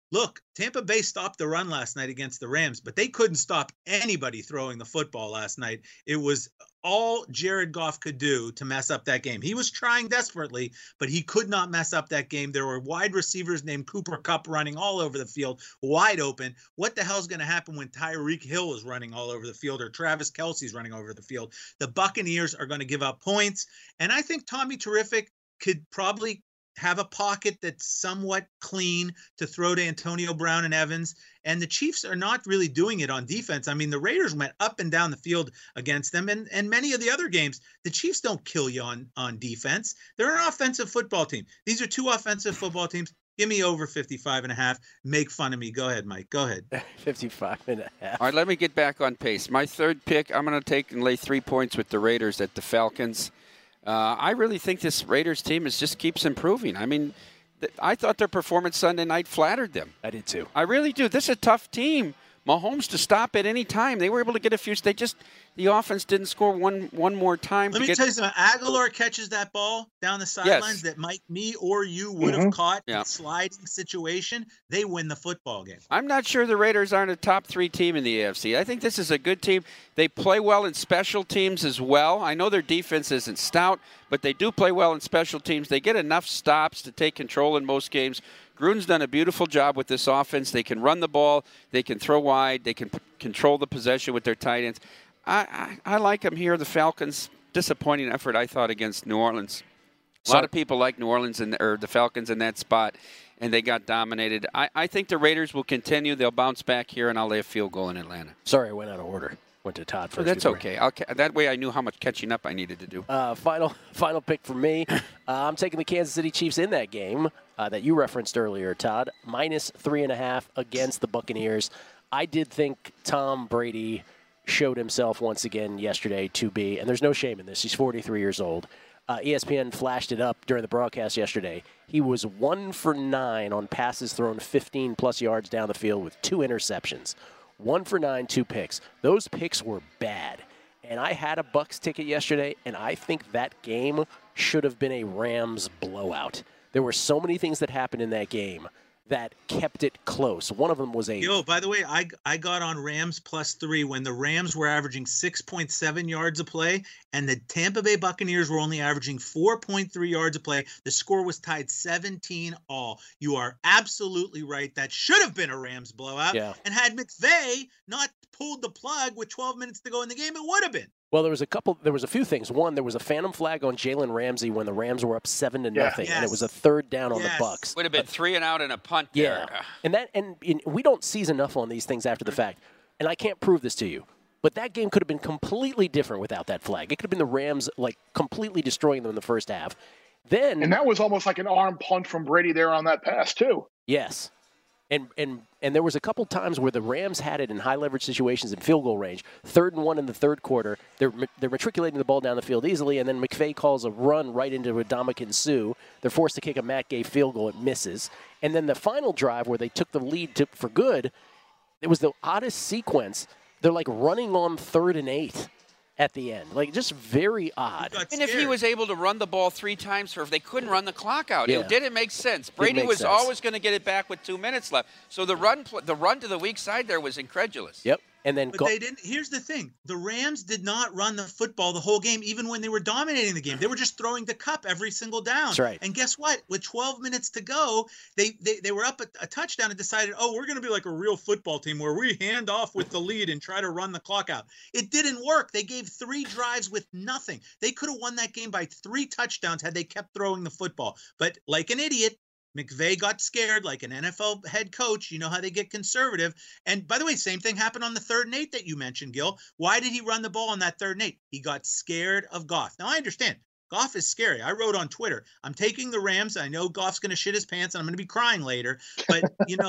look, Tampa Bay stopped the run last night against the Rams, but they couldn't stop anybody throwing the football last night. It was all Jared Goff could do to mess up that game. He was trying desperately, but he could not mess up that game. There were wide receivers named Cooper Kupp running all over the field, wide open. What the hell's going to happen when Tyreek Hill is running all over the field or Travis Kelce's running over the field? The Buccaneers are going to give up points, and I think Tommy Terrific could probably have a pocket that's somewhat clean to throw to Antonio Brown and Evans. And the Chiefs are not really doing it on defense. I mean, the Raiders went up and down the field against them. And many of the other games, the Chiefs don't kill you on defense. They're an offensive football team. These are two offensive football teams. Give me over 55.5. Make fun of me. Go ahead, Mike. Go ahead. 55.5. All right, let me get back on pace. My third pick, I'm going to take and lay 3 points with the Raiders at the Falcons. I really think this Raiders team just keeps improving. I mean, I thought their performance Sunday night flattered them. I did too. I really do. This is a tough team. Mahomes to stop at any time. They were able to get a few. The offense didn't score one more time. Let me tell you something. Aguilar catches that ball down the sidelines that me or you would have caught in a sliding situation. They win the football game. I'm not sure the Raiders aren't a top 3 team in the AFC. I think this is a good team. They play well in special teams as well. I know their defense isn't stout, but they do play well in special teams. They get enough stops to take control in most games. Gruden's done a beautiful job with this offense. They can run the ball. They can throw wide. They can control the possession with their tight ends. I like them here. The Falcons, disappointing effort, I thought, against New Orleans. A lot of people like New Orleans or the Falcons in that spot, and they got dominated. I think the Raiders will continue. They'll bounce back here, and I'll lay a field goal in Atlanta. Sorry, I went out of order. Went to Todd first. That's okay. That way I knew how much catching up I needed to do. Final pick for me. I'm taking the Kansas City Chiefs in that game that you referenced earlier, Todd. Minus 3.5 against the Buccaneers. I did think Tom Brady showed himself once again yesterday to be, and there's no shame in this, he's 43 years old. ESPN flashed it up during the broadcast yesterday. He was 1 for 9 on passes thrown 15-plus yards down the field with 2 interceptions. 1 for 9, 2 picks. Those picks were bad. And I had a Bucs ticket yesterday, and I think that game should have been a Rams blowout. There were so many things that happened in that game that kept it close. One of them was by the way, I got on Rams +3 when the Rams were averaging 6.7 yards a play, and the Tampa Bay Buccaneers were only averaging 4.3 yards a play. The score was tied 17-all. You are absolutely right. That should have been a Rams blowout. Yeah. And had McVay not pulled the plug with 12 minutes to go in the game, it would have been. Well, there was a few things. One, there was a phantom flag on Jalen Ramsey when the Rams were up 7-0, and it was a 3rd down on the Bucs. Would have been 3 and out and a punt there. Yeah, and we don't seize enough on these things after the fact, and I can't prove this to you, but that game could have been completely different without that flag. It could have been the Rams completely destroying them in the first half. And that was almost like an arm punt from Brady there on that pass too. Yes. And there was a couple times where the Rams had it in high leverage situations in field goal range. 3rd and 1 in the third quarter. They're matriculating the ball down the field easily, and then McVay calls a run right into Ndamukong Suh. They're forced to kick a Matt Gay field goal. It misses. And then the final drive where they took the lead for good, it was the oddest sequence. They're running on 3rd and 8 at the end. Just very odd. And if he was able to run the ball 3 times, or if they couldn't run the clock out, it didn't make sense. Brady was always going to get it back with 2 minutes left. So the run to the weak side there was incredulous. Yep. And then they didn't. Here's the thing: the Rams did not run the football the whole game, even when they were dominating the game. They were just throwing the cup every single down. That's right. And guess what? With 12 minutes to go, they were up a touchdown and decided, we're going to be like a real football team where we hand off with the lead and try to run the clock out. It didn't work. They gave 3 drives with nothing. They could have won that game by 3 touchdowns had they kept throwing the football. But like an idiot, McVay got scared like an NFL head coach. You know how they get conservative. And by the way, same thing happened on the 3rd and 8 that you mentioned, Gil. Why did he run the ball on that 3rd and 8? He got scared of Goff. Now, I understand. Goff is scary. I wrote on Twitter, I'm taking the Rams. I know Goff's going to shit his pants, and I'm going to be crying later. But,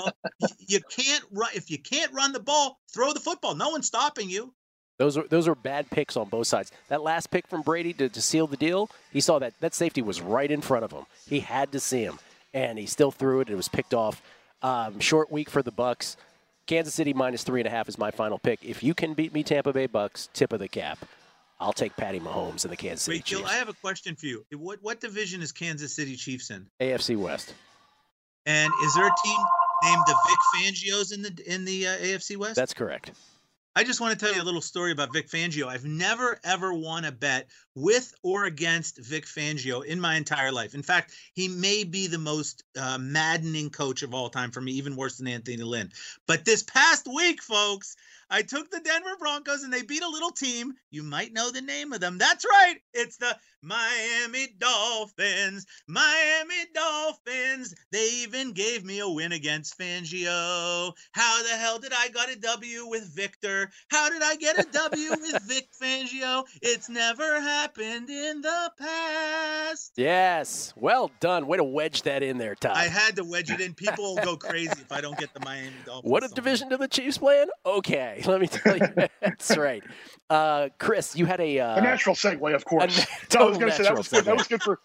you can't run. If you can't run the ball, throw the football. No one's stopping you. Those are bad picks on both sides. That last pick from Brady to seal the deal, he saw that safety was right in front of him. He had to see him. And he still threw it. It was picked off. Short week for the Bucs. Kansas City minus 3.5 is my final pick. If you can beat me, Tampa Bay Bucs, tip of the cap. I'll take Patty Mahomes and the Kansas City Chiefs. Gil, I have a question for you. What division is Kansas City Chiefs in? AFC West. And is there a team? named the Vic Fangios in the AFC West? That's correct. I just want to tell you a little story about Vic Fangio. I've never, ever won a bet with or against Vic Fangio in my entire life. In fact, he may be the most maddening coach of all time for me, even worse than Anthony Lynn. But this past week, folks, I took the Denver Broncos and they beat a little team. You might know the name of them. That's right. It's the Miami Dolphins. Miami Dolphins. They even gave me a win against Fangio. How the hell did I get a W with Victor? How did I get a W with Vic Fangio? It's never happened in the past. Yes. Well done. Way to wedge that in there, Todd. I had to wedge it in. People will go crazy if I don't get the Miami Dolphins. What division do the Chiefs play in? Okay. Let me tell you. That's right. Chris, you had a natural segue, of course. I was going to say that was good. That was good for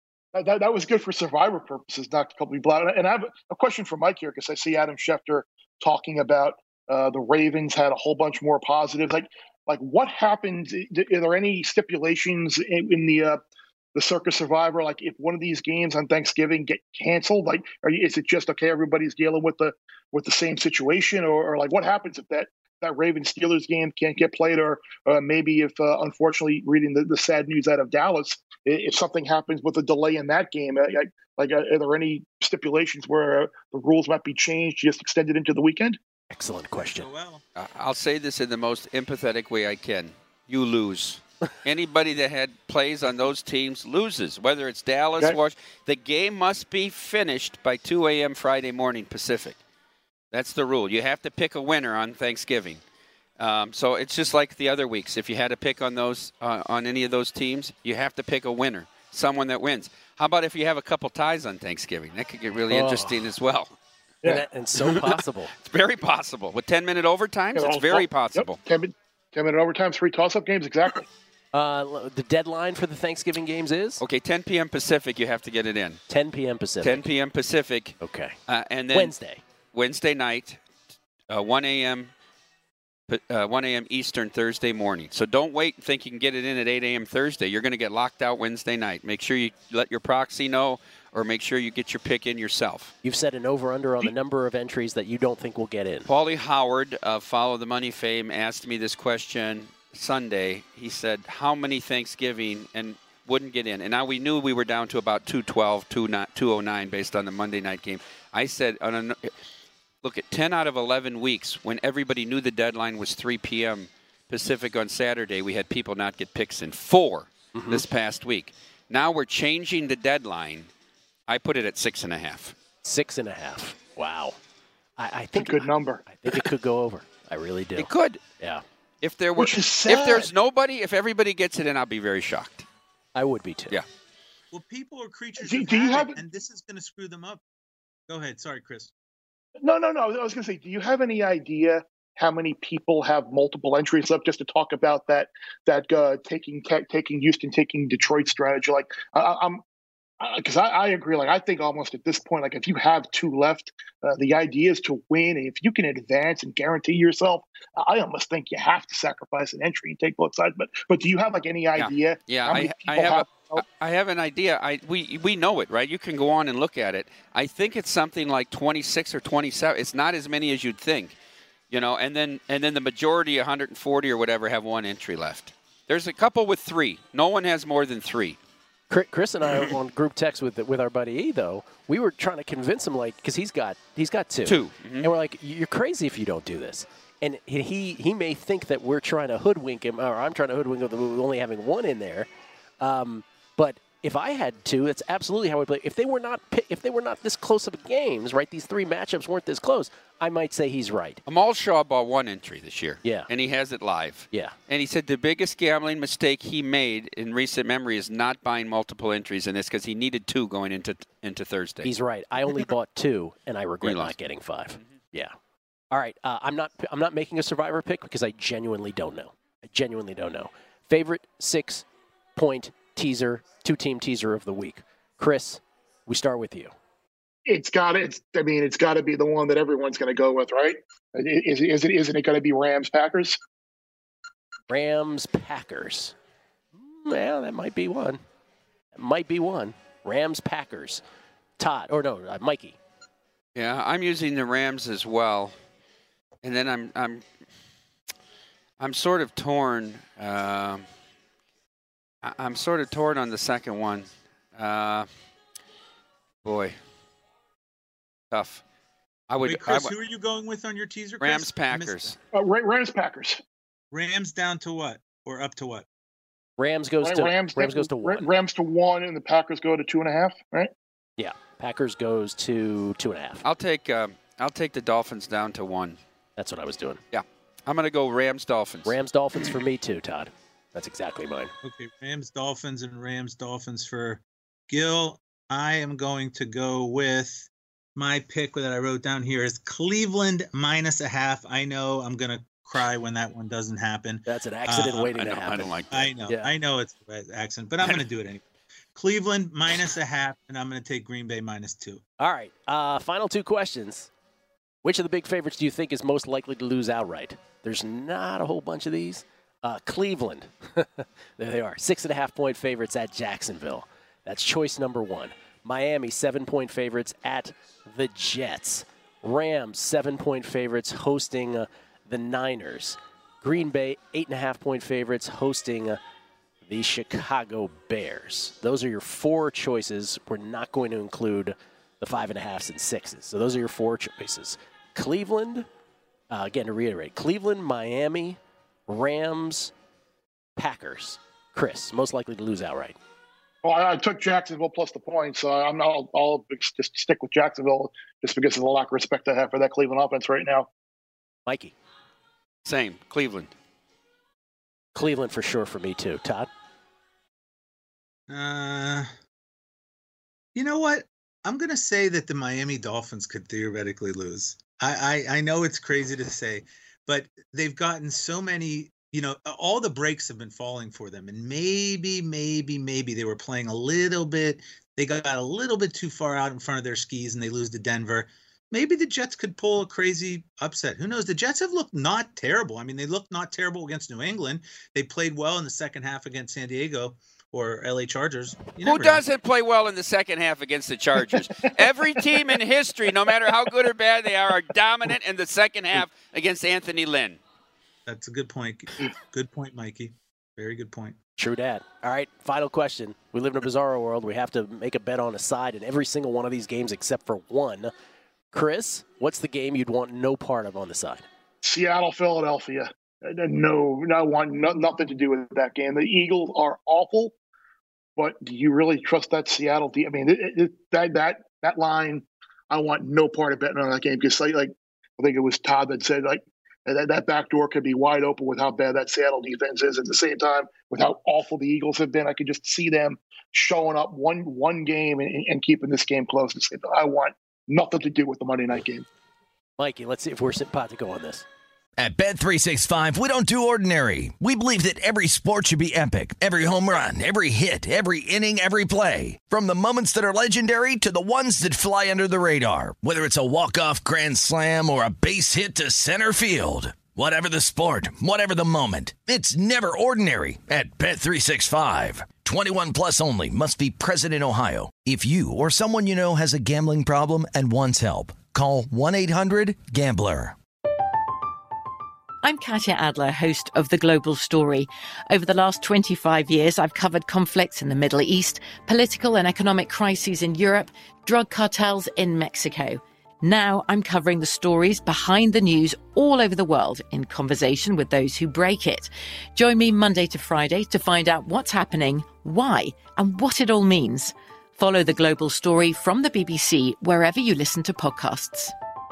that was good for Survivor purposes, not to couple people out. And I have a question for Mike here because I see Adam Schefter talking about the Ravens had a whole bunch more positives. Like what happens? Are there any stipulations in the Circus Survivor? Like if one of these games on Thanksgiving get canceled, like is it just okay? Everybody's dealing with the same situation, or like what happens if that Ravens Steelers game can't get played, or maybe if unfortunately reading the sad news out of Dallas, if something happens with a delay in that game, are there any stipulations where the rules might be changed, just extended into the weekend? Excellent question. I'll say this in the most empathetic way I can. You lose. Anybody that had plays on those teams loses, whether it's Dallas, Okay. Washington. The game must be finished by 2 a.m. Friday morning Pacific. That's the rule. You have to pick a winner on Thanksgiving. So it's just like the other weeks. If you had to pick on those on any of those teams, you have to pick a winner, someone that wins. How about if you have a couple ties on Thanksgiving? That could get really interesting as well. Yeah. And so possible. It's very possible. With 10-minute overtimes, it's very possible. Yep. 10-minute overtime, 3 toss-up games, exactly. The deadline for the Thanksgiving games is? Okay, 10 p.m. Pacific, you have to get it in. 10 p.m. Pacific. 10 p.m. Pacific. Okay. And then Wednesday night, 1 a.m. Eastern Thursday morning. So don't wait and think you can get it in at 8 a.m. Thursday. You're going to get locked out Wednesday night. Make sure you let your proxy know, or make sure you get your pick in yourself. You've set an over-under on the number of entries that you don't think will get in. Paulie Howard, Follow the Money fame, asked me this question Sunday. He said, how many Thanksgiving and wouldn't get in? And now we knew we were down to about 212, 209 based on the Monday night game. I said, look, at 10 out of 11 weeks, when everybody knew the deadline was 3 p.m. Pacific on Saturday, we had people not get picks in. 4 this past week. Now we're changing the deadline. I put it at 6.5. 6.5. Wow. I think a good number. I think it could go over. I really do. It could. Yeah. If there were, Which is sad. if there's nobody, if everybody gets it in, I'll be very shocked. I would be too. Yeah. Well, people are creatures Do of you habit, have- and this is going to screw them up. Go ahead. Sorry, Chris. No. I was going to say, do you have any idea how many people have multiple entries up? Just to talk about that taking Houston, taking Detroit strategy. Like because I agree. Like I think almost at this point, like if you have 2 left, the idea is to win. And if you can advance and guarantee yourself, I almost think you have to sacrifice an entry and take both sides. But do you have like any idea? Yeah, how many I have an idea. We know it, right? You can go on and look at it. I think it's something like 26 or 27. It's not as many as you'd think, And then the majority, 140 or whatever, have 1 entry left. There's a couple with 3. No one has more than 3. Chris and I on group text with our buddy E, though, we were trying to convince him, because he's got 2. 2. Mm-hmm. And we're like, you're crazy if you don't do this. And he may think that we're trying to hoodwink him, or I'm trying to hoodwink him with only having 1 in there. But if I had 2, that's absolutely how I play. If they were not this close of games, right? These 3 matchups weren't this close. I might say he's right. Amal Shaw bought 1 entry this year. Yeah. And he has it live. Yeah. And he said the biggest gambling mistake he made in recent memory is not buying multiple entries in this, because he needed 2 going into Thursday. He's right. I only bought 2, and I regret not getting 5. Mm-hmm. Yeah. All right. I'm not making a Survivor pick because I genuinely don't know. Favorite 6-point teaser, 2-team teaser of the week. Chris, we start with you. It's got to be the one that everyone's going to go with, right? Isn't it going to be Rams Packers? Rams Packers. Well, that might be one. Rams Packers. Todd, or no, Mikey. Yeah, I'm using the Rams as well, and then I'm sort of torn. I'm sort of torn on the second one. Boy, tough. Wait, Chris, who are you going with on your teaser? Chris? Rams Packers. Rams Packers. Rams down to what, or up to what? Rams goes to 1. Rams to 1, and the Packers go to 2.5. Right? Yeah, Packers goes to 2.5. I'll take the Dolphins down to 1. That's what I was doing. Yeah, I'm going to go Rams Dolphins. Rams Dolphins for me too, Todd. That's exactly mine. Okay, Rams Dolphins and Rams Dolphins for Gil. I am going to go with my pick that I wrote down here is Cleveland -0.5. I know I'm going to cry when that one doesn't happen. That's an accident waiting to happen. I don't like that. I know. Yeah. I know it's an accident, but I'm going to do it anyway. Cleveland -0.5, and I'm going to take Green Bay -2. All right. Final 2 questions. Which of the big favorites do you think is most likely to lose outright? There's not a whole bunch of these. Cleveland. There they are. 6.5-point favorites at Jacksonville. That's choice number 1. Miami, 7-point favorites at the Jets. Rams, 7-point favorites hosting the Niners. Green Bay, 8.5-point favorites hosting the Chicago Bears. Those are your 4 choices. We're not going to include the 5.5s and 6s. So those are your 4 choices. Cleveland, again to reiterate, Cleveland, Miami, Rams, Packers. Chris, most likely to lose outright. Well, I took Jacksonville plus the points, so I'll just stick with Jacksonville just because of the lack of respect I have for that Cleveland offense right now. Mikey? Same, Cleveland. Cleveland for sure for me too. Todd? You know what? I'm going to say that the Miami Dolphins could theoretically lose. I know it's crazy to say, but they've gotten so many, all the breaks have been falling for them. And maybe they were playing a little bit. They got a little bit too far out in front of their skis and they lose to Denver. Maybe the Jets could pull a crazy upset. Who knows? The Jets have looked not terrible. I mean, they looked not terrible against New England. They played well in the second half against San Diego or LA Chargers. Who doesn't play well in the second half against the Chargers? Every team in history, no matter how good or bad they are dominant in the second half against Anthony Lynn. That's a good point. Good point, Mikey. Very good point. True dat. All right, final question. We live in a bizarro world. We have to make a bet on a side in every single one of these games except for one. Chris, what's the game you'd want no part of on the side? Seattle, Philadelphia. No, I want nothing to do with that game. The Eagles are awful, but do you really trust that Seattle team? I mean, that line, I want no part of betting on that game because, like I think it was Todd that said, like, that back door could be wide open with how bad that Seattle defense is. At the same time, with how awful the Eagles have been, I could just see them showing up one game and keeping this game close. I want nothing to do with the Monday night game. Mikey, let's see if we're simpatico on this. At Bet365, we don't do ordinary. We believe that every sport should be epic. Every home run, every hit, every inning, every play. From the moments that are legendary to the ones that fly under the radar. Whether it's a walk-off grand slam or a base hit to center field. Whatever the sport, whatever the moment. It's never ordinary at Bet365. 21 plus only. Must be present in Ohio. If you or someone you know has a gambling problem and wants help, call 1-800-GAMBLER. I'm Katya Adler, host of The Global Story. Over the last 25 years, I've covered conflicts in the Middle East, political and economic crises in Europe, drug cartels in Mexico. Now I'm covering the stories behind the news all over the world in conversation with those who break it. Join me Monday to Friday to find out what's happening, why, and what it all means. Follow The Global Story from the BBC wherever you listen to podcasts.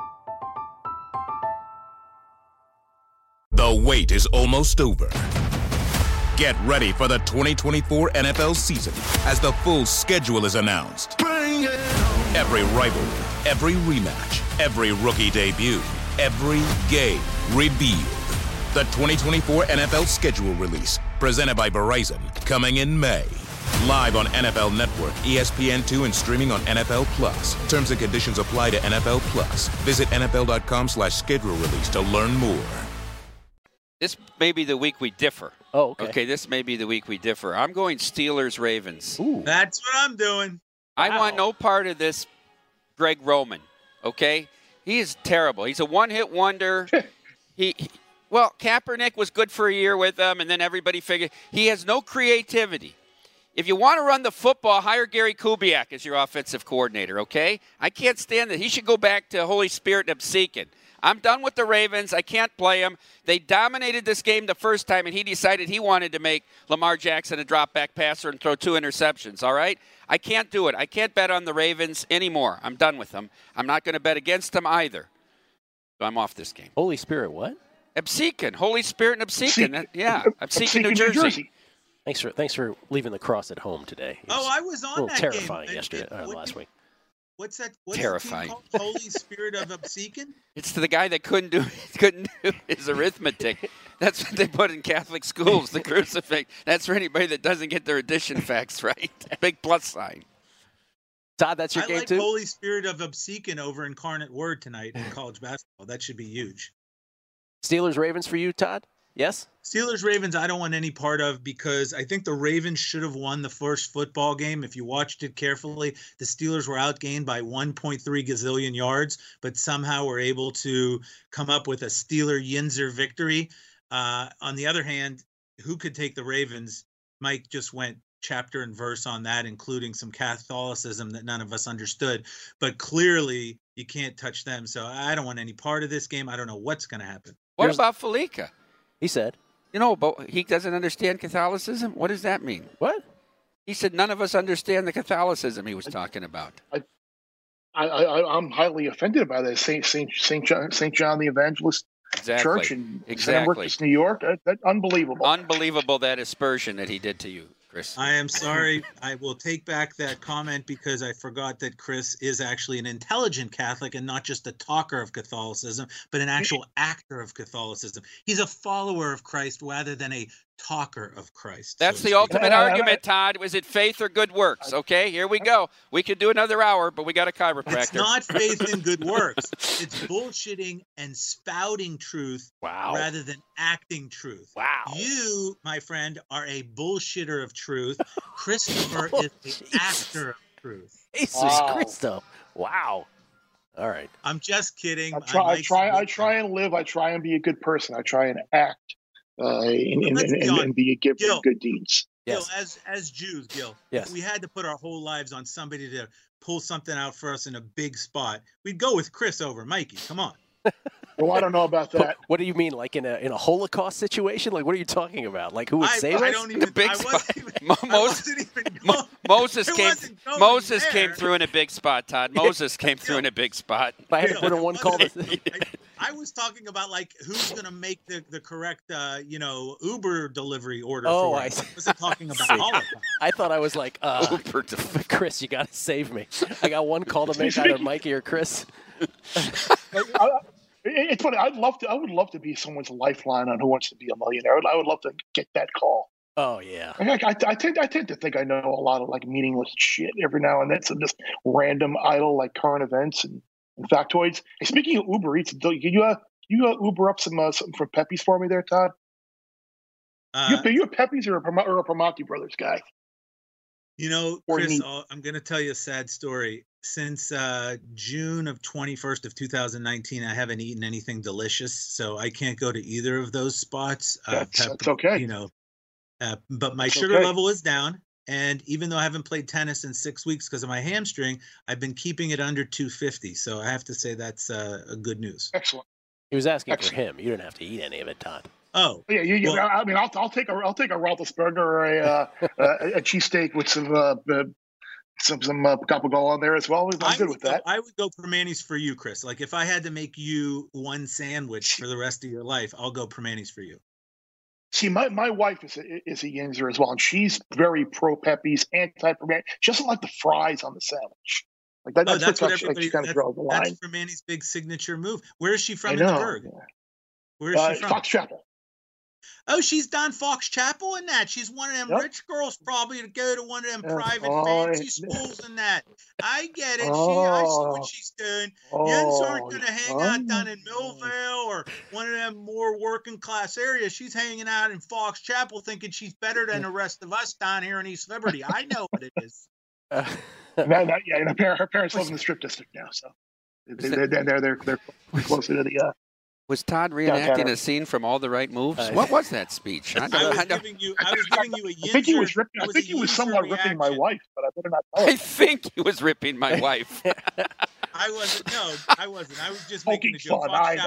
The wait is almost over. Get ready for the 2024 NFL season as the full schedule is announced. Every rivalry, every rematch, every rookie debut, every game revealed. The 2024 NFL schedule release, presented by Verizon, coming in May. Live on NFL Network, ESPN2, and streaming on NFL Plus. Terms and conditions apply to NFL Plus. Visit NFL.com/schedule release to learn more. This may be the week we differ. Oh, okay. Okay, this may be the week we differ. I'm going Steelers-Ravens. Ooh. That's what I'm doing. I want no part of this Greg Roman. okay? He is terrible. He's a one-hit wonder. Well, Kaepernick was good for a year with them, and then everybody figured he has no creativity. If you want to run the football, hire Gary Kubiak as your offensive coordinator, okay? I can't stand that. He should go back to Holy Spirit and Absecon. I'm done with the Ravens. I can't play them. They dominated this game the first time, and he decided he wanted to make Lamar Jackson a drop-back passer and throw 2 interceptions, all right? I can't do it. I can't bet on the Ravens anymore. I'm done with them. I'm not going to bet against them either. So I'm off this game. Holy Spirit what? Absecon. Holy Spirit and Absecon. Absecon, New Jersey. Thanks for leaving the cross at home today. I was on a little that terrifying game. yesterday, last week. What's that? Terrifying. The team called? Holy Spirit of Absecon? It's to the guy that couldn't do his arithmetic. That's what they put in Catholic schools, the crucifix. That's for anybody that doesn't get their addition facts right. Big plus sign. Todd, that's your game like too? Holy Spirit of Absecon over Incarnate Word tonight in college basketball. That should be huge. Steelers, Ravens for you, Todd? Yes? Steelers, Ravens, I don't want any part of because I think the Ravens should have won the first football game. If you watched it carefully, the Steelers were outgained by 1.3 gazillion yards, but somehow were able to come up with a Steeler-Yinzer victory. On the other hand, who could take the Ravens? Mike just went chapter and verse on that, including some Catholicism that none of us understood. But clearly, you can't touch them. So I don't want any part of this game. I don't know what's going to happen. What about Felica? He said. But he doesn't understand Catholicism? What does that mean? What? He said none of us understand the Catholicism he was talking about. I'm highly offended by this. St. John the Evangelist Church in San Marcos, New York. That's unbelievable. Unbelievable, that aspersion that he did to you, Chris. I am sorry. I will take back that comment because I forgot that Chris is actually an intelligent Catholic and not just a talker of Catholicism, but an actual actor of Catholicism. He's a follower of Christ rather than a talker of Christ. That's the ultimate argument, Todd. Was it faith or good works? Okay, here we go. We could do another hour, but we got a chiropractor. It's not faith in good works. It's bullshitting and spouting truth rather than acting truth. Wow. You, my friend, are a bullshitter of truth. Christopher is the actor of truth. Jesus Christo. Wow. All right. I'm just kidding. I try and live. I try and be a good person. I try and act. And be give good deeds. Gil, as Jews, Gil, yes. If we had to put our whole lives on somebody to pull something out for us in a big spot, we'd go with Chris over Mikey. Come on. Well, I don't know about that. What do you mean, like in a Holocaust situation? Like, what are you talking about? Like, who would save us? I don't even. The big spot. Moses came through in a big spot, Todd. Moses came through in a big spot. If I had to put in one call. I was talking about like who's going to make the correct Uber delivery order for us. I wasn't talking about Holocaust. I thought I was like Chris, you got to save me. I got one call to make, either Mikey or Chris. It's funny. I would love to be someone's lifeline on Who Wants to Be a Millionaire. I would love to get that call. Oh yeah. I tend to think I know a lot of like meaningless shit every now and then. Some just random idle like current events and factoids. Hey, speaking of Uber Eats, can you Uber up something from Pepe's for me there, Todd? You a Pepe's or a Primanti Brothers guy? Chris, I'm going to tell you a sad story. Since June of 21st of 2019, I haven't eaten anything delicious, so I can't go to either of those spots. That's okay. But my sugar level is down, and even though I haven't played tennis in 6 weeks because of my hamstring, I've been keeping it under 250. So I have to say that's a good news. Excellent. He was asking for him. You didn't have to eat any of it, Todd. Oh yeah, I mean, I'll take a Roethlisberger or a cheesesteak with some Gabagool on there as well. I'm good with that. I would go Primanti's for you, Chris. Like if I had to make you one sandwich for the rest of your life, I'll go Primanti's for you. See, my wife is a Yinzer as well, and she's very pro Pepe's, anti-Primanti. She doesn't like the fries on the sandwich. Like that's what everybody kind of draws the line. That's Primanti's big signature move. Where is she from in the Berg? Yeah. Where is she from? Fox Chapel. Oh, she's done Fox Chapel and that. She's one of them rich girls probably to go to one of them private fancy schools and that. I get it. I see what she's doing. Yins aren't going to hang out down in Millvale or one of them more working class areas. She's hanging out in Fox Chapel thinking she's better than the rest of us down here in East Liberty. I know what it is. Her parents live in the Strip District now, so. They're closer to the. Was Todd reenacting a scene from All the Right Moves? What was that speech? I was giving you a I think he was ripping. I think he was somewhat ripping my wife, but I better not tell him. I think he was ripping my wife. I wasn't. No, I wasn't. I was just making a joke.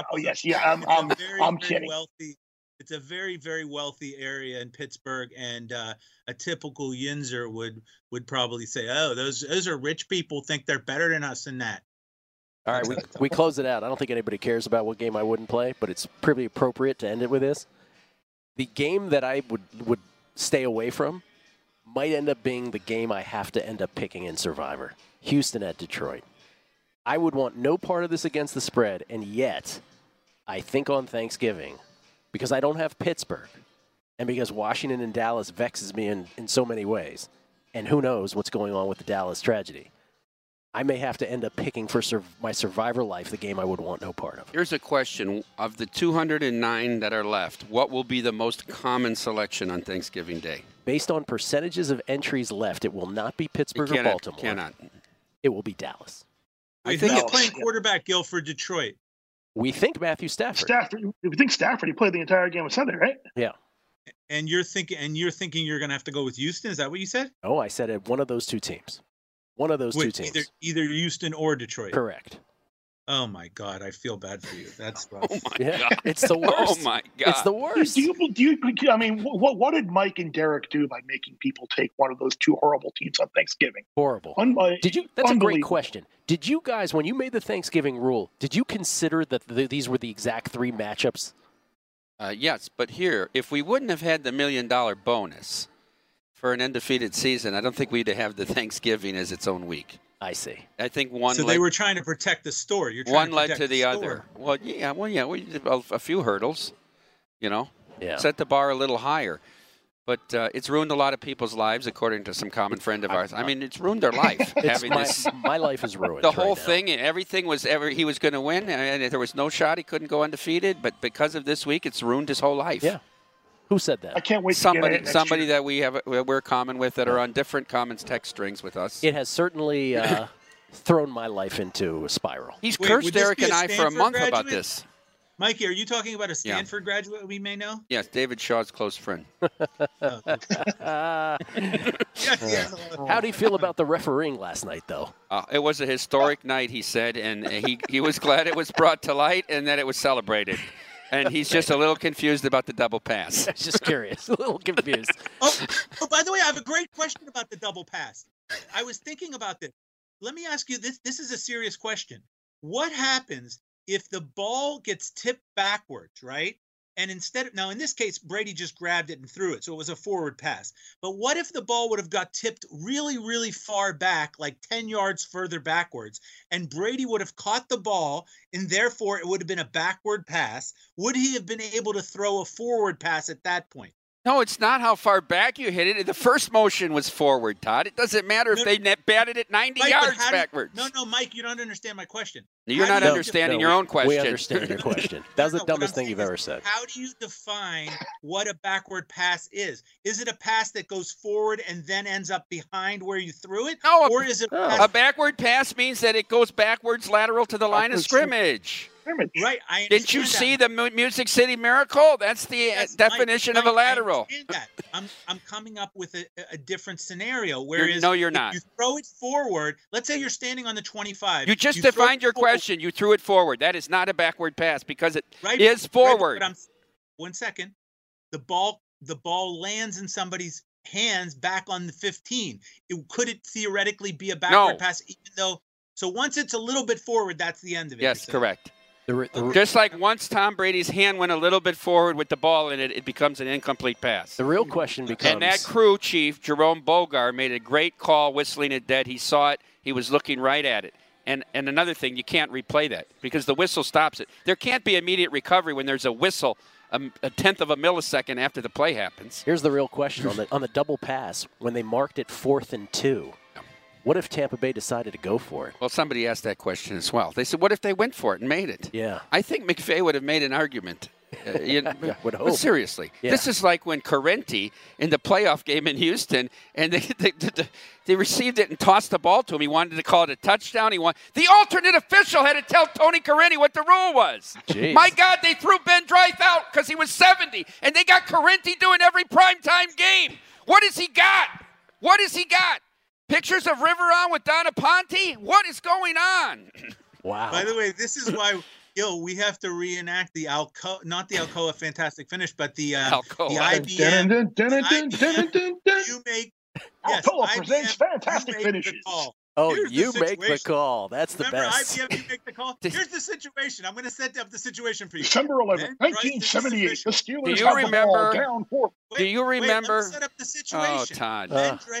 I'm kidding. It's a very, very wealthy area in Pittsburgh, and a typical Yinzer would probably say, "Oh, those are rich people. Think they're better than us in that." All right, we close it out. I don't think anybody cares about what game I wouldn't play, but it's pretty appropriate to end it with this. The game that I would stay away from might end up being the game I have to end up picking in Survivor. Houston at Detroit. I would want no part of this against the spread, and yet I think on Thanksgiving, because I don't have Pittsburgh, and because Washington and Dallas vexes me in so many ways, and who knows what's going on with the Dallas tragedy, I may have to end up picking for my Survivor life the game I would want no part of. Here's a question. Of the 209 that are left, what will be the most common selection on Thanksgiving Day? Based on percentages of entries left, it will not be Pittsburgh or Baltimore. Cannot. It will be Dallas. Wait, who's playing quarterback, Gil, for Detroit? We think Matthew Stafford. We think Stafford. He played the entire game on Sunday, right? Yeah. And you're thinking you're going to have to go with Houston? Is that what you said? Oh, I said one of those two teams. One of those two teams. Either Houston or Detroit. Correct. Oh my God, I feel bad for you. That's rough. Oh my God. It's the worst. Oh my God. It's the worst. Do you? I mean, what did Mike and Derek do by making people take one of those two horrible teams on Thanksgiving? Horrible. That's a great question. Did you guys, when you made the Thanksgiving rule, did you consider that these were the exact three matchups? Yes, but here, if we wouldn't have had the $1 million bonus for an undefeated season, I don't think we'd have the Thanksgiving as its own week. I see. I think one. So they were trying to protect the store. One led to the other. Well, yeah. We did a few hurdles, Yeah. Set the bar a little higher, but it's ruined a lot of people's lives, according to some common friend of ours. I mean, it's ruined their life. My life is ruined. The whole thing, everything was he was going to win, and there was no shot he couldn't go undefeated. But because of this week, it's ruined his whole life. Yeah. Who said that? I can't wait. Somebody that we're common with that are on different common text strings with us. It has certainly thrown my life into a spiral. He's cursed Derek and I for a month about this. Mikey, are you talking about a Stanford graduate we may know? Yes, David Shaw's close friend. How do you feel about the refereeing last night, though? It was a historic night, he said, and he was glad it was brought to light and that it was celebrated. And he's just a little confused about the double pass. Just curious, a little confused. Oh, by the way, I have a great question about the double pass. I was thinking about this. Let me ask you this. This is a serious question. What happens if the ball gets tipped backwards, right? And now in this case, Brady just grabbed it and threw it, so it was a forward pass. But what if the ball would have got tipped really, really far back, like 10 yards further backwards, and Brady would have caught the ball, and therefore it would have been a backward pass? Would he have been able to throw a forward pass at that point? No, it's not how far back you hit it. The first motion was forward, Todd. It doesn't matter if they batted it 90 yards backwards. No, Mike, you don't understand my question. You're not understanding your own question. We understand your question. That was the dumbest thing you've ever said. How do you define what a backward pass is? Is it a pass that goes forward and then ends up behind where you threw it? No, or is it a backward pass means that it goes backwards lateral to the line of scrimmage. Right. Didn't you see the Music City Miracle? That's the definition of a lateral. I understand that. I'm coming up with a different scenario. Whereas you're not. You throw it forward. Let's say you're standing on the 25. You just defined your question. You threw it forward. That is not a backward pass because it is forward. Right, 1 second. The ball lands in somebody's hands back on the 15. Could it theoretically be a backward pass? Even though, so once it's a little bit forward, that's the end of it. Yes, correct. Just like once Tom Brady's hand went a little bit forward with the ball in it, it becomes an incomplete pass. The real question becomes... And that crew chief, Jerome Bogar, made a great call whistling it dead. He saw it. He was looking right at it. And another thing, you can't replay that because the whistle stops it. There can't be immediate recovery when there's a whistle a tenth of a millisecond after the play happens. Here's the real question. On the double pass, when they marked it 4th and 2, what if Tampa Bay decided to go for it? Well, somebody asked that question as well. They said, what if they went for it and made it? Yeah. I think McVay would have made an argument would hope. But seriously, this is like when Correnti in the playoff game in Houston, and they received it and tossed the ball to him. He wanted to call it a touchdown. The alternate official had to tell Tony Correnti what the rule was. Jeez. My God, they threw Ben Dreith out because he was 70, and they got Correnti doing every primetime game. What has he got? What has he got? Pictures of Riveron with Donna Ponte? What is going on? Wow. By the way, this is why we have to reenact the not the Alcoa Fantastic Finish, but the IBM. You make Alcoa presents Fantastic Finishes. Oh, you make the call. That's the best. IBM, you make the call. Here's the situation. I'm going to set up the situation for you. December 11th, 1978. The Steelers Do you have remember? the ball down 4. Do you remember? Let me set up the situation. Oh, Todd.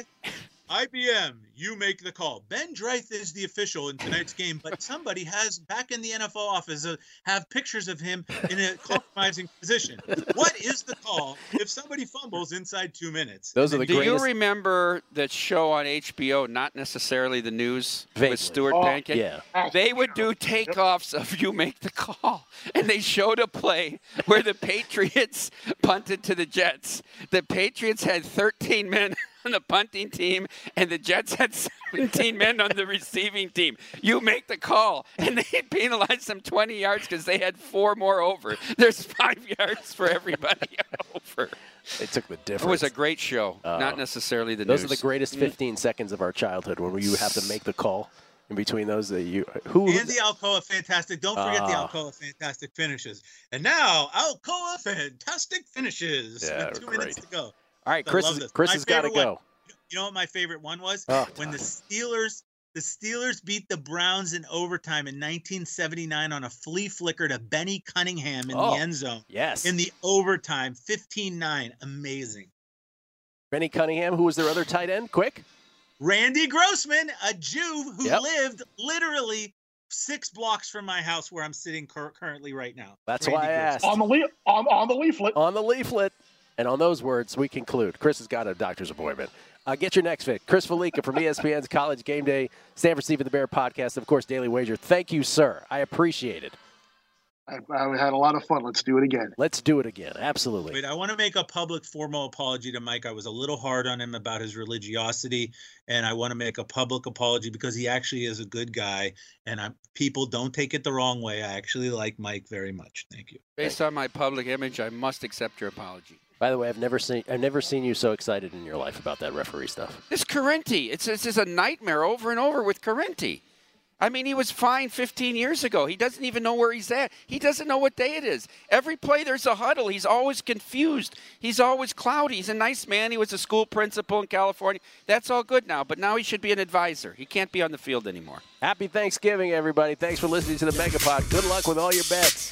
IBM, you make the call. Ben Dreith is the official in tonight's game, but somebody has back in the NFL office have pictures of him in a compromising position. What is the call if somebody fumbles inside 2 minutes? Those are the greatest. Do you remember that show on HBO, not necessarily the news, with Stuart Pankin? Yeah. They would do takeoffs of You Make the Call, and they showed a play where the Patriots punted to the Jets. The Patriots had 13 men on the punting team, and the Jets had 17 men on the receiving team. You make the call, and they penalized them 20 yards because they had 4 more over. There's 5 yards for everybody over. They took the difference. It was a great show, not necessarily the those news. Those are the greatest 15 seconds of our childhood when you have to make the call. In between those, and the Alcoa Fantastic. Don't forget the Alcoa Fantastic Finishes. And now, Alcoa Fantastic Finishes. Yeah, 2 minutes to go. All right, Chris has got to go. You know what my favorite one was? When the Steelers beat the Browns in overtime in 1979 on a flea flicker to Benny Cunningham in the end zone. Yes. In the overtime, 15-9. Amazing. Benny Cunningham, who was their other tight end? Quick. Randy Grossman, a Jew who lived literally 6 blocks from my house where I'm sitting currently right now. That's Randy why I asked. On the leaflet. On the leaflet. And on those words, we conclude. Chris has got a doctor's appointment. Get your next fit. Chris Fallica from ESPN's College Game Day, Stanford Steve and the Bear podcast, and, of course, Daily Wager. Thank you, sir. I appreciate it. I had a lot of fun. Let's do it again. Let's do it again. Absolutely. Wait, I want to make a public formal apology to Mike. I was a little hard on him about his religiosity, and I want to make a public apology because he actually is a good guy, and people don't take it the wrong way. I actually like Mike very much. Thank you. Based on my public image, I must accept your apology. By the way, I've never seen you so excited in your life about that referee stuff. This Correnti, it's a nightmare over and over with Correnti. I mean, he was fine 15 years ago. He doesn't even know where he's at. He doesn't know what day it is. Every play, there's a huddle. He's always confused. He's always cloudy. He's a nice man. He was a school principal in California. That's all good now, but now he should be an advisor. He can't be on the field anymore. Happy Thanksgiving, everybody. Thanks for listening to the Megapod. Good luck with all your bets.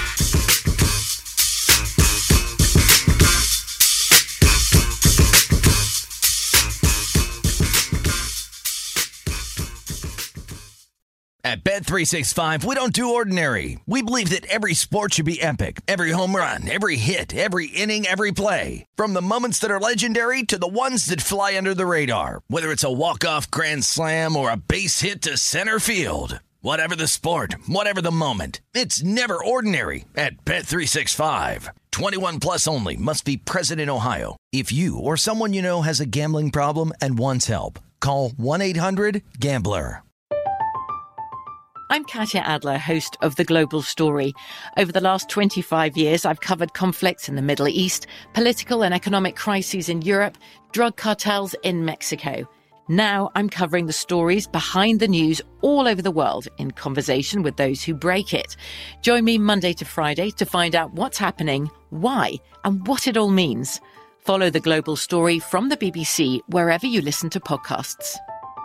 At Bet365, we don't do ordinary. We believe that every sport should be epic. Every home run, every hit, every inning, every play. From the moments that are legendary to the ones that fly under the radar. Whether it's a walk-off grand slam or a base hit to center field. Whatever the sport, whatever the moment. It's never ordinary at Bet365. 21 plus only. Must be present in Ohio. If you or someone you know has a gambling problem and wants help, call 1-800-GAMBLER. I'm Katya Adler, host of The Global Story. Over the last 25 years, I've covered conflicts in the Middle East, political and economic crises in Europe, drug cartels in Mexico. Now I'm covering the stories behind the news all over the world in conversation with those who break it. Join me Monday to Friday to find out what's happening, why, and what it all means. Follow The Global Story from the BBC wherever you listen to podcasts.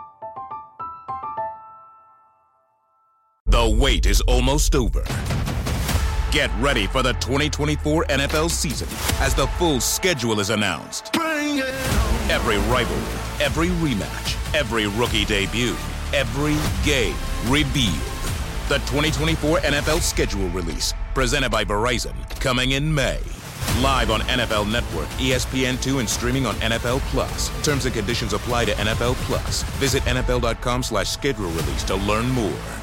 The wait is almost over. Get ready for the 2024 NFL season as the full schedule is announced. Every rivalry, every rematch, every rookie debut, every game revealed. The 2024 NFL schedule release, presented by Verizon, coming in May. Live on NFL Network, ESPN2, and streaming on NFL Plus. Terms and conditions apply to NFL Plus. Visit NFL.com/schedule release to learn more.